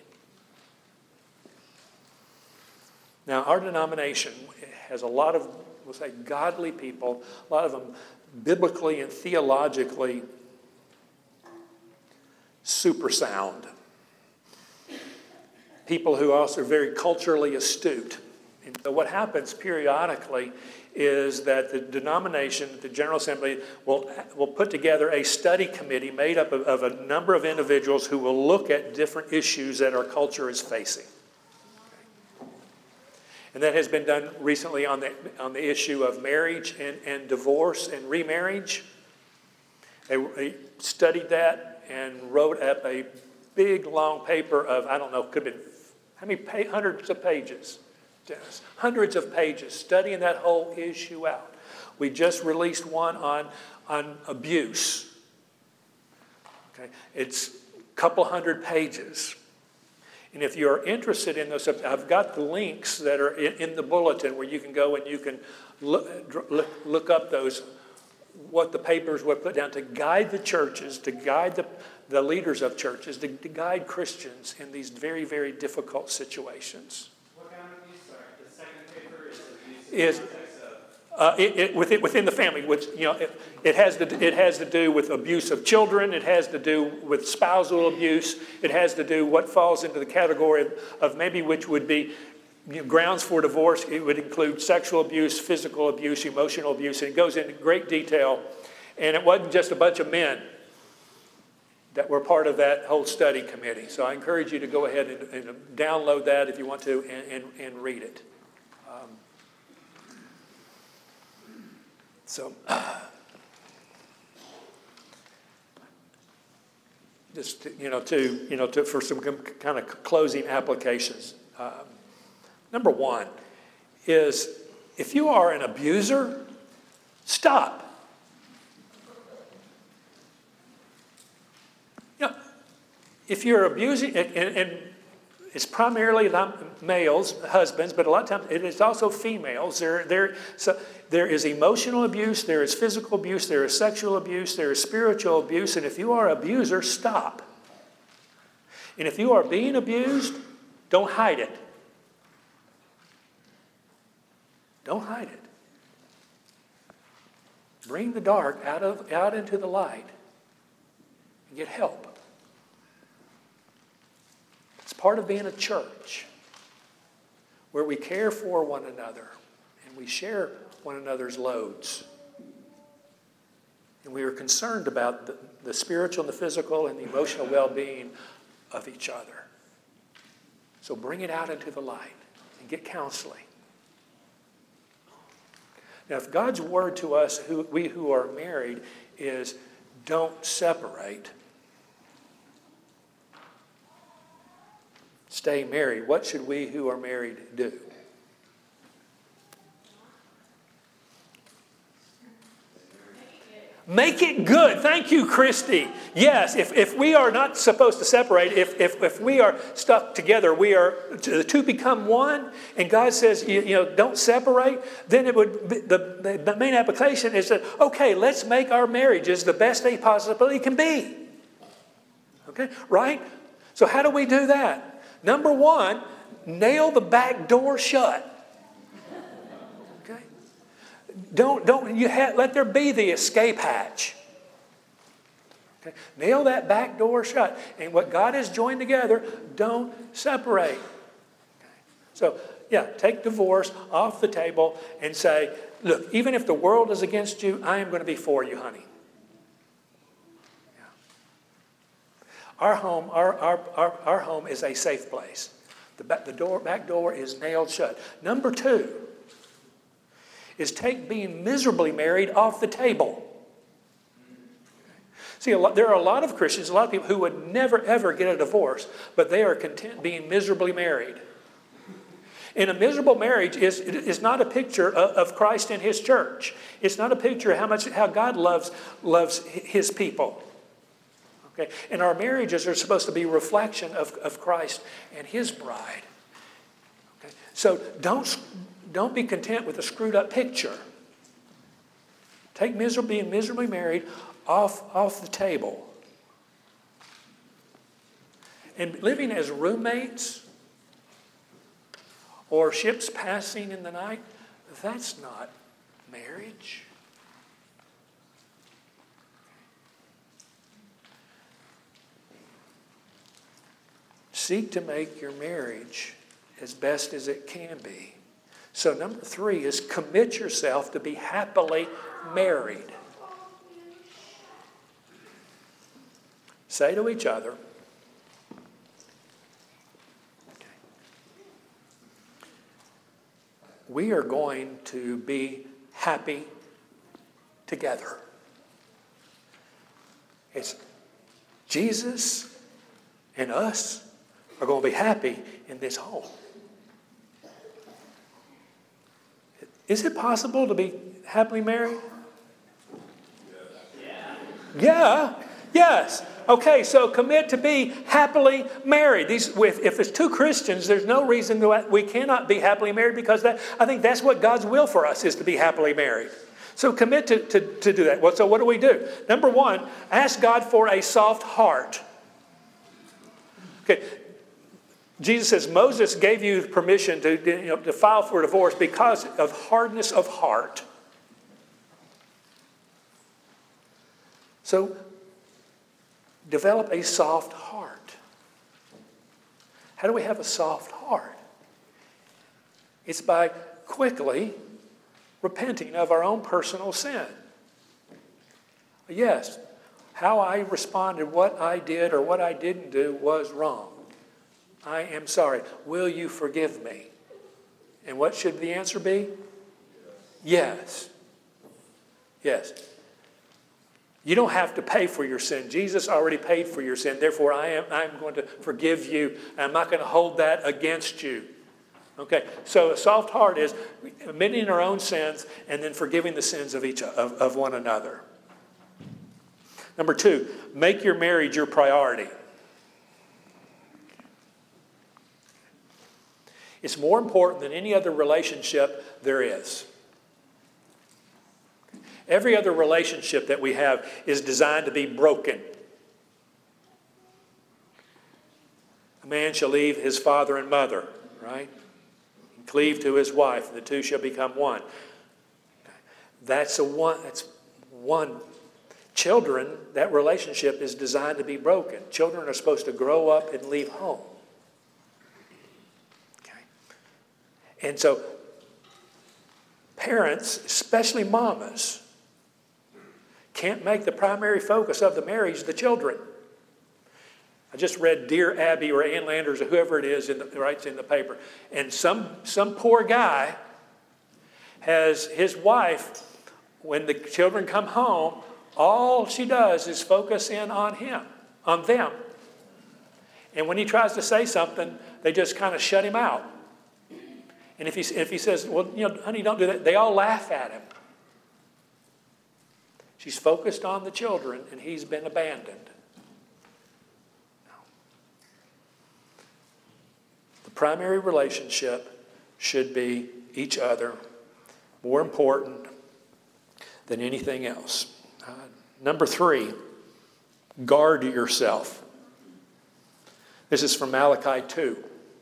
Now, our denomination has a lot of, we'll say, godly people, a lot of them biblically and theologically super sound. People who also are very culturally astute. And so what happens periodically is that the denomination, the General Assembly, will, will put together a study committee made up of, of a number of individuals who will look at different issues that our culture is facing. And that has been done recently on the, on the issue of marriage and, and divorce and remarriage. They, they studied that and wrote up a big, long paper of, I don't know, could have been, how many pa- hundreds of pages? Dennis? Hundreds of pages studying that whole issue out. We just released one on, on abuse. Okay, it's a couple hundred pages. And if you're interested in those, I've got the links that are in, in the bulletin where you can go and you can look, look, look up those, what the papers were put down to guide the churches, to guide the, the leaders of churches, to, to guide Christians in these very, very difficult situations. What kind of abuse? Sorry, the second paper is abuse. Is, Uh, it, it, within, within the family, which, you know, it, it, has to, it has to do with abuse of children. It has to do with spousal abuse. It has to do what falls into the category of, of maybe which would be, you know, grounds for divorce. It would include sexual abuse, physical abuse, emotional abuse, and it goes into great detail. And it wasn't just a bunch of men that were part of that whole study committee. So I encourage you to go ahead and, and download that if you want to and, and, and read it. Um, So, uh, just to, you know, to you know, to for some kind of closing applications. Um, number one is if you are an abuser, stop. You know, if you're abusing, and, and, and it's primarily not males, husbands, but a lot of times it is also females. There, there, so there is emotional abuse, there is physical abuse, there is sexual abuse, there is spiritual abuse, and if you are an abuser, stop. And if you are being abused, don't hide it. Don't hide it. Bring the dark out of out into the light and get help. It's part of being a church where we care for one another and we share one another's loads. And we are concerned about the, the spiritual and the physical and the emotional well-being of each other. So bring it out into the light and get counseling. Now, if God's word to us, who, we who are married, is don't separate, stay married, what should we who are married do? Make it good. Thank you, Christy. Yes, if, if we are not supposed to separate, if, if, if we are stuck together, we are the two become one, and God says, you, you know, don't separate, then it would be, the, the main application is that, okay, let's make our marriages the best they possibly can be. Okay, right? So how do we do that? Number one, nail the back door shut. Don't, don't you ha- let there be the escape hatch. Okay? Nail that back door shut. And what God has joined together, don't separate. Okay? So, yeah, take divorce off the table and say, look, even if the world is against you, I am going to be for you, honey. Yeah. Our home, our, our, our, our home is a safe place. The back, the door, back door is nailed shut. Number two is take being miserably married off the table. See, a lot, there are a lot of Christians, a lot of people who would never, ever get a divorce, but they are content being miserably married. And a miserable marriage is, is not a picture of, of Christ and his church. It's not a picture of how much how God loves, loves his people. Okay? And our marriages are supposed to be a reflection of, of Christ and his bride. Okay? So don't, don't be content with a screwed up picture. Take miserable, being miserably married off, off the table. And living as roommates or ships passing in the night, that's not marriage. Seek to make your marriage as best as it can be. So number three is commit yourself to be happily married. Say to each other, we are going to be happy together. It's Jesus and us are going to be happy in this home. Is it possible to be happily married? Yeah. Yeah. Yes. Okay, so commit to be happily married. These, if, if it's two Christians, there's no reason that we cannot be happily married, because that, I think that's what God's will for us, is to be happily married. So commit to, to, to do that. Well, so what do we do? Number one, ask God for a soft heart. Okay, Jesus says Moses gave you permission to, you know, to file for divorce because of hardness of heart. So develop a soft heart. How do we have a soft heart? It's by quickly repenting of our own personal sin. Yes, how I responded, what I did or what I didn't do was wrong. I am sorry. Will you forgive me? And what should the answer be? Yes. Yes. You don't have to pay for your sin. Jesus already paid for your sin. Therefore, I am I'm going to forgive you. I'm not going to hold that against you. Okay, so a soft heart is admitting our own sins and then forgiving the sins of each of, of one another. Number two, make your marriage your priority. It's more important than any other relationship there is. Every other relationship that we have is designed to be broken. A man shall leave his father and mother, right? And cleave to his wife, and the two shall become one. That's a one. That's one. Children, that relationship is designed to be broken. Children are supposed to grow up and leave home. Okay. And so, parents, especially mamas, can't make the primary focus of the marriage the children. I just read Dear Abby or Ann Landers or whoever it is in the, writes in the paper. And some, some poor guy has his wife, when the children come home, all she does is focus in on him, on them. And when he tries to say something, they just kind of shut him out. And if he, if he says, well, you know, honey, don't do that, they all laugh at him. She's focused on the children, and he's been abandoned. No. The primary relationship should be each other, more important than anything else. Uh, number three, guard yourself. This is from Malachi two.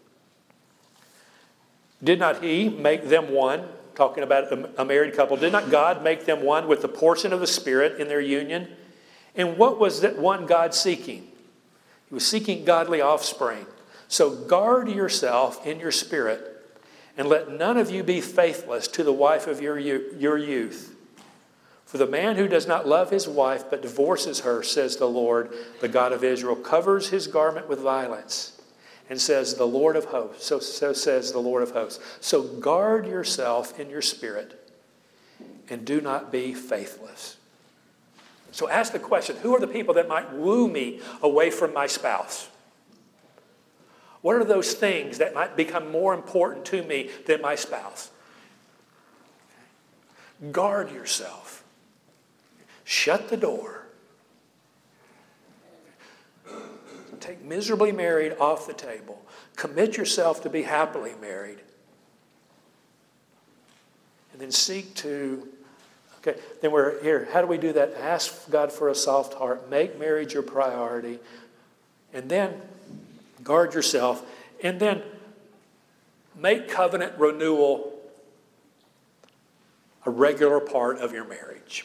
Did not he make them one? Talking about a married couple. Did not God make them one with the portion of the Spirit in their union? And what was that one God seeking? He was seeking godly offspring. So guard yourself in your spirit, and let none of you be faithless to the wife of your your youth. For the man who does not love his wife but divorces her, says the Lord, the God of Israel, covers his garment with violence. And says the Lord of hosts. So, so says the Lord of hosts. So guard yourself in your spirit, and do not be faithless. So ask the question, who are the people that might woo me away from my spouse? What are those things that might become more important to me than my spouse? Guard yourself. Shut the door. Take miserably married off the table. Commit yourself to be happily married. And then seek to, okay, then we're here. How do we do that? Ask God for a soft heart. Make marriage your priority. And then guard yourself. And then make covenant renewal a regular part of your marriage.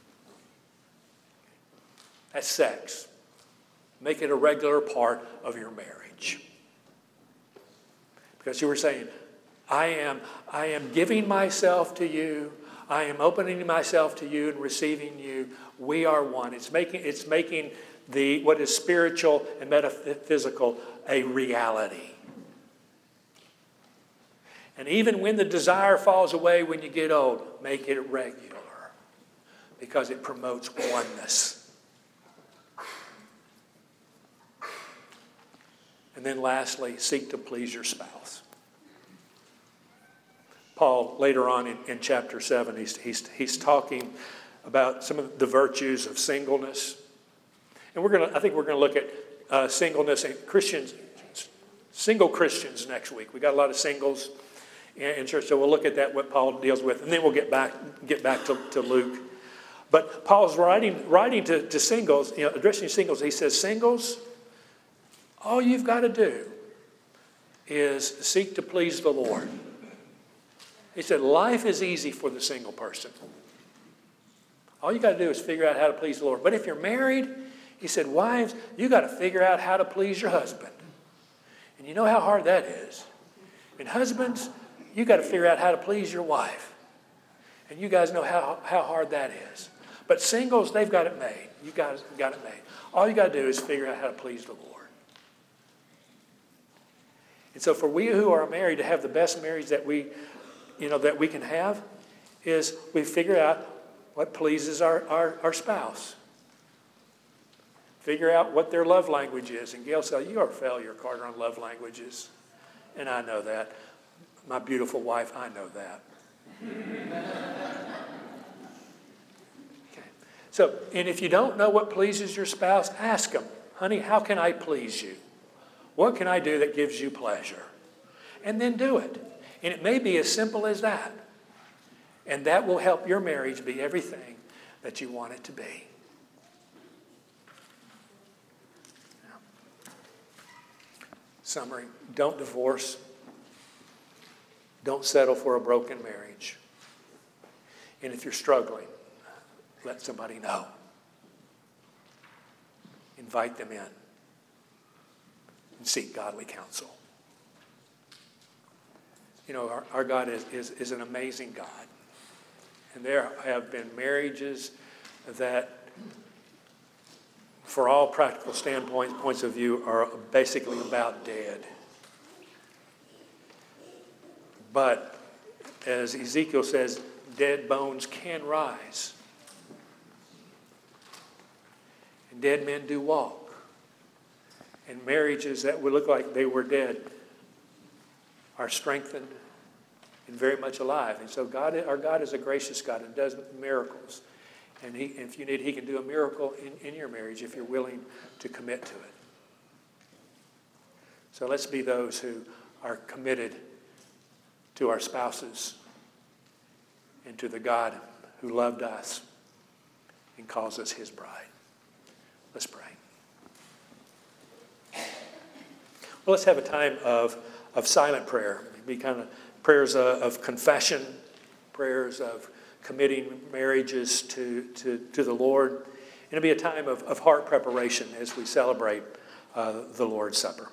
That's sex. Make it a regular part of your marriage. Because you were saying, I am, I am giving myself to you. I am opening myself to you and receiving you. We are one. It's making, it's making the what is spiritual and metaphysical a reality. And even when the desire falls away when you get old, make it regular. Because it promotes oneness. And then lastly, seek to please your spouse. Paul, later on in, in chapter seven, he's, he's, he's talking about some of the virtues of singleness. And we're going to, I think we're going to look at uh, singleness and Christians, single Christians next week. We got a lot of singles in, in church, so we'll look at that, what Paul deals with, and then we'll get back get back to, to Luke. But Paul's writing writing to, to singles, you know, addressing singles. He says, singles, all you've got to do is seek to please the Lord. He said, life is easy for the single person. All you got to do is figure out how to please the Lord. But if you're married, he said, wives, you got to figure out how to please your husband. And you know how hard that is. And husbands, you got to figure out how to please your wife. And you guys know how, how hard that is. But singles, they've got it made. You guys got it made. All you got to do is figure out how to please the Lord. And so for we who are married to have the best marriage that we, you know, that we can have is we figure out what pleases our, our, our spouse. Figure out what their love language is. And Gail said, you are a failure, Carter, on love languages. And I know that. My beautiful wife, I know that. Okay. So, and if you don't know what pleases your spouse, ask them, honey, how can I please you? What can I do that gives you pleasure? And then do it. And it may be as simple as that. And that will help your marriage be everything that you want it to be. Summary, don't divorce. Don't settle for a broken marriage. And if you're struggling, let somebody know. Invite them in. And seek godly counsel. You know, our, our God is, is, is an amazing God. And there have been marriages that, for all practical standpoints, points of view, are basically about dead. But, as Ezekiel says, dead bones can rise. And dead men do walk. And marriages that would look like they were dead are strengthened and very much alive. And so God, our God is a gracious God and does miracles. And he, if you need, he can do a miracle in, in your marriage if you're willing to commit to it. So let's be those who are committed to our spouses and to the God who loved us and calls us his bride. Let's pray. Well, let's have a time of, of silent prayer. Be kind of prayers of, of confession, prayers of committing marriages to, to, to the Lord. And it'll be a time of, of heart preparation as we celebrate uh, the Lord's Supper.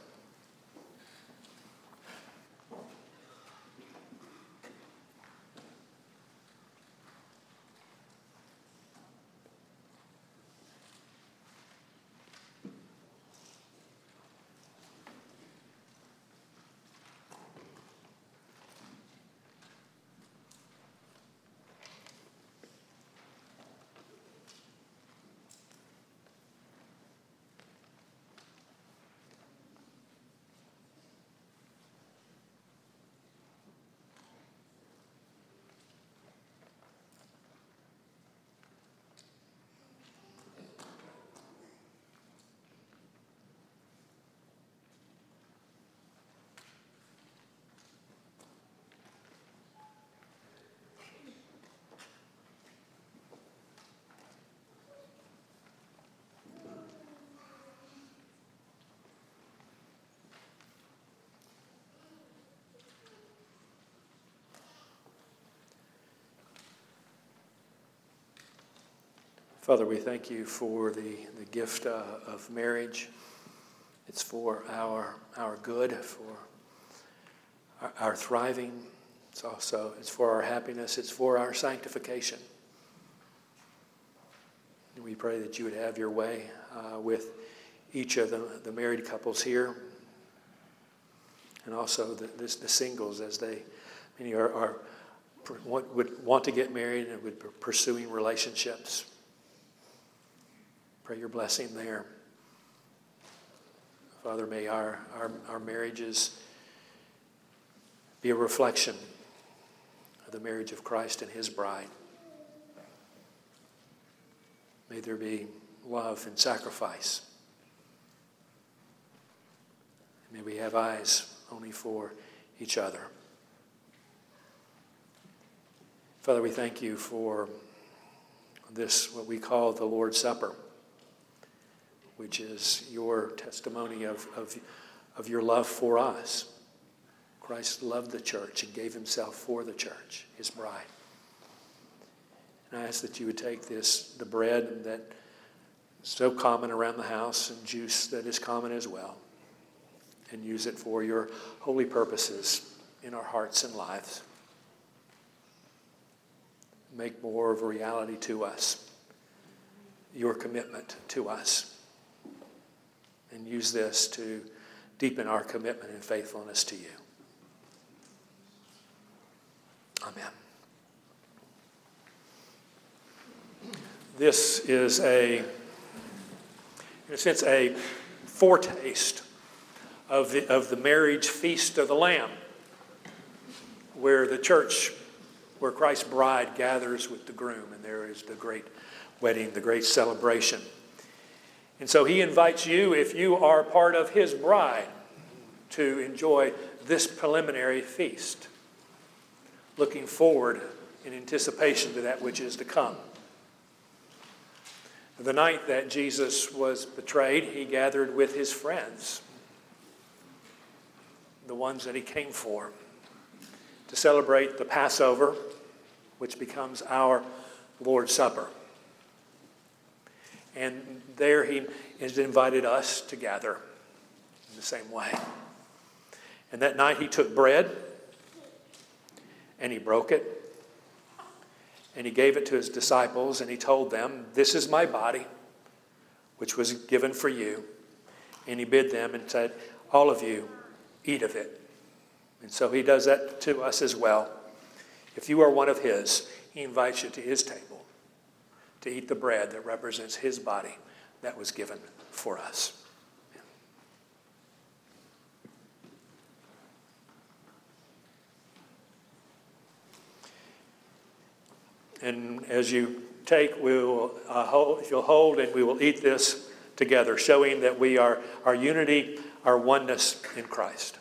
Father, we thank you for the, the gift uh, of marriage. It's for our, our good, for our, our thriving. It's also, it's for our happiness. It's for our sanctification. And we pray that you would have your way uh, with each of the, the married couples here, and also the, the, the singles as they, many are, are want, would want to get married and would be pursuing relationships. Pray your blessing there. Father, may our, our, our marriages be a reflection of the marriage of Christ and his bride. May there be love and sacrifice. May we have eyes only for each other. Father, we thank you for this, what we call the Lord's Supper, which is your testimony of, of, of your love for us. Christ loved the church and gave himself for the church, his bride. And I ask that you would take this, the bread that is so common around the house and juice that is common as well, and use it for your holy purposes in our hearts and lives. Make more of a reality to us, your commitment to us, and use this to deepen our commitment and faithfulness to you. Amen. This is a, in a sense, a foretaste of the, of the marriage feast of the Lamb, where the church, where Christ's bride gathers with the groom, and there is the great wedding, the great celebration. And so he invites you, if you are part of his bride, to enjoy this preliminary feast, looking forward in anticipation to that which is to come. The night that Jesus was betrayed, he gathered with his friends, the ones that he came for, to celebrate the Passover, which becomes our Lord's Supper. And there he has invited us to gather in the same way. And that night he took bread and he broke it and he gave it to his disciples and he told them, "This is my body, which was given for you." And he bid them and said, "All of you, eat of it." And so he does that to us as well. If you are one of his, he invites you to his table to eat the bread that represents his body that was given for us. And as you take, we will uh, hold, if you'll hold, and we will eat this together, showing that we are our unity, our oneness in Christ.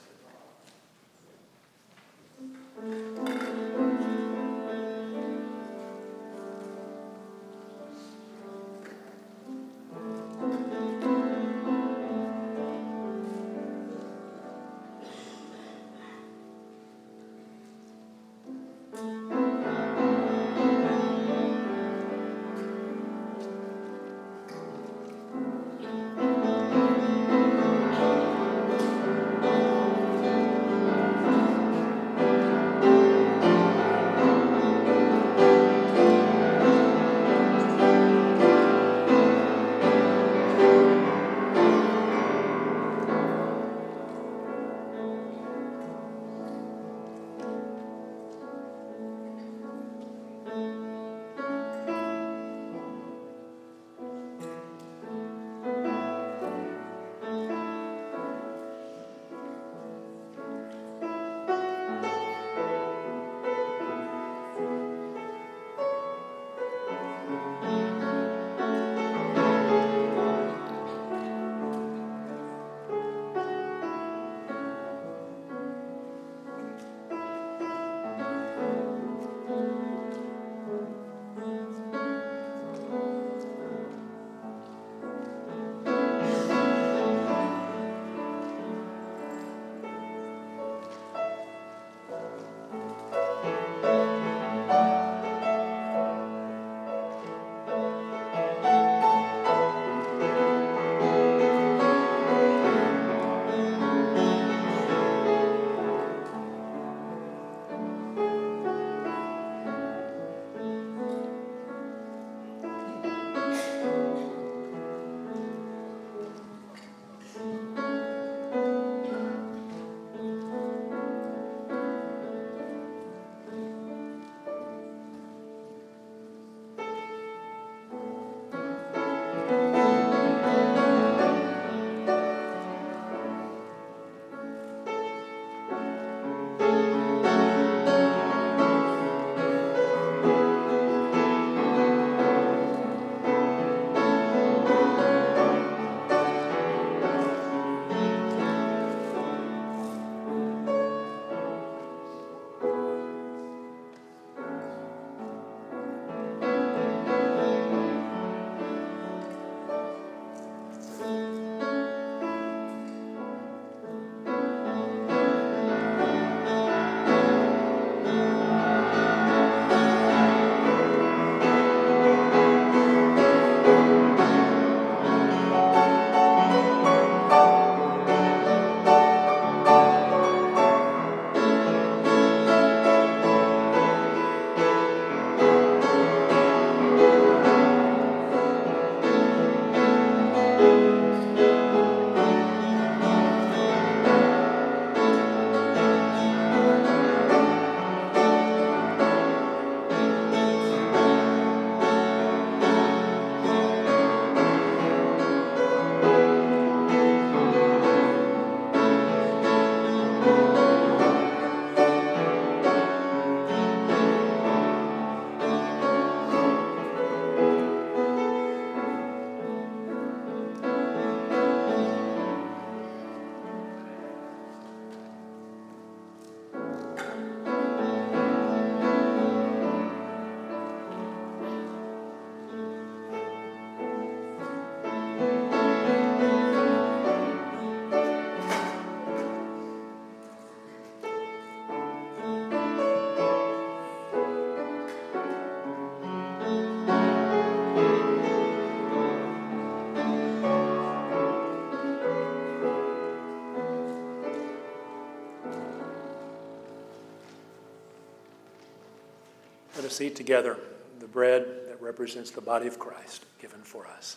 let's eat together the bread that represents the body of Christ given for us.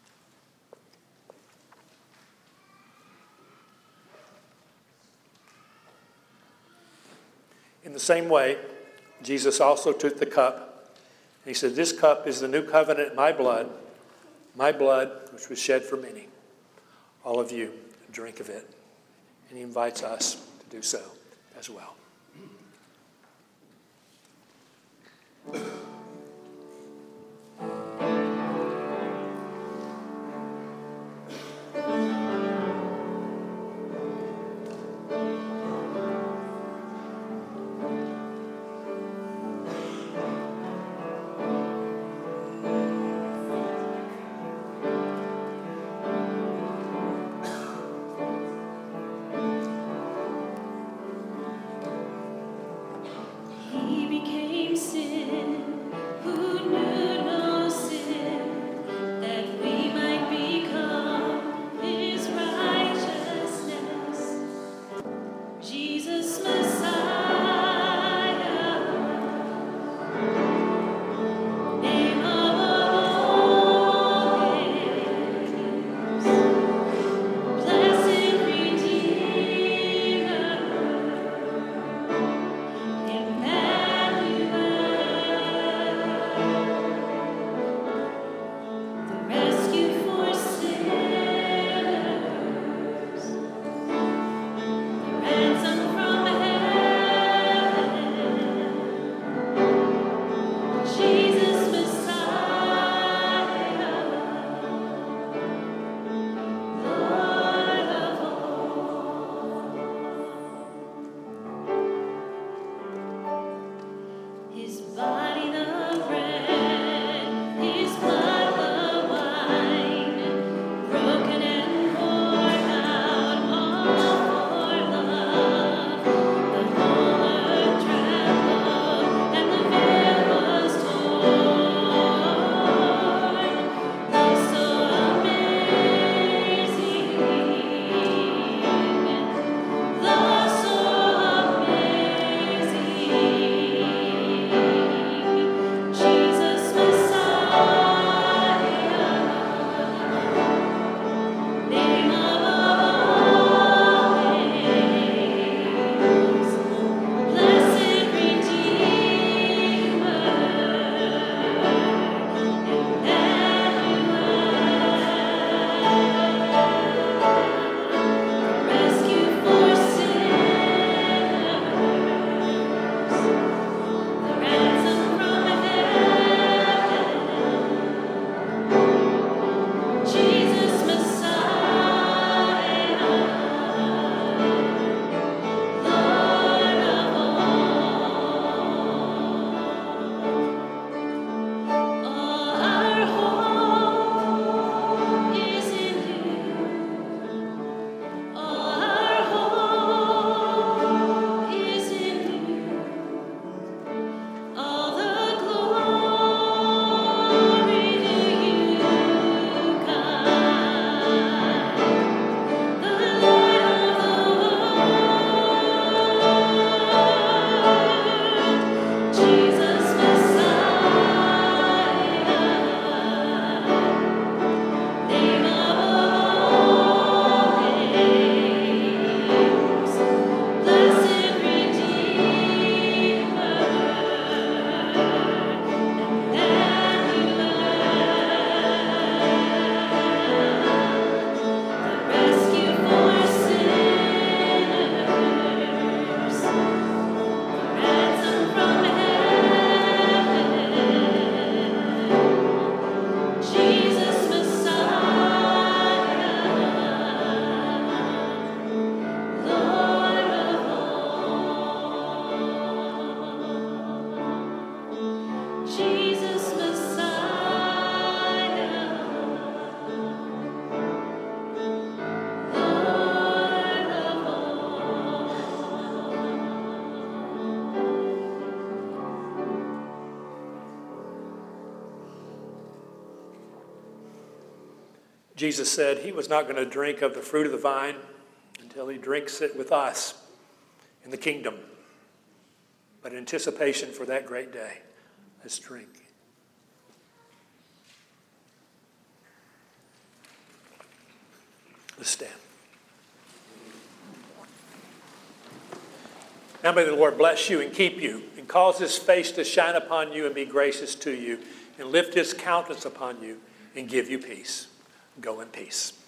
In the same way, Jesus also took the cup, and he said, "This cup is the new covenant in my blood, my blood which was shed for many. All of you, drink of it." And he invites us to do so as well. Jesus said he was not going to drink of the fruit of the vine until he drinks it with us in the kingdom. But in anticipation for that great day, Let's drink. Let's stand. Now may the Lord bless you and keep you, and cause his face to shine upon you and be gracious to you, and lift his countenance upon you and give you peace. Go in peace.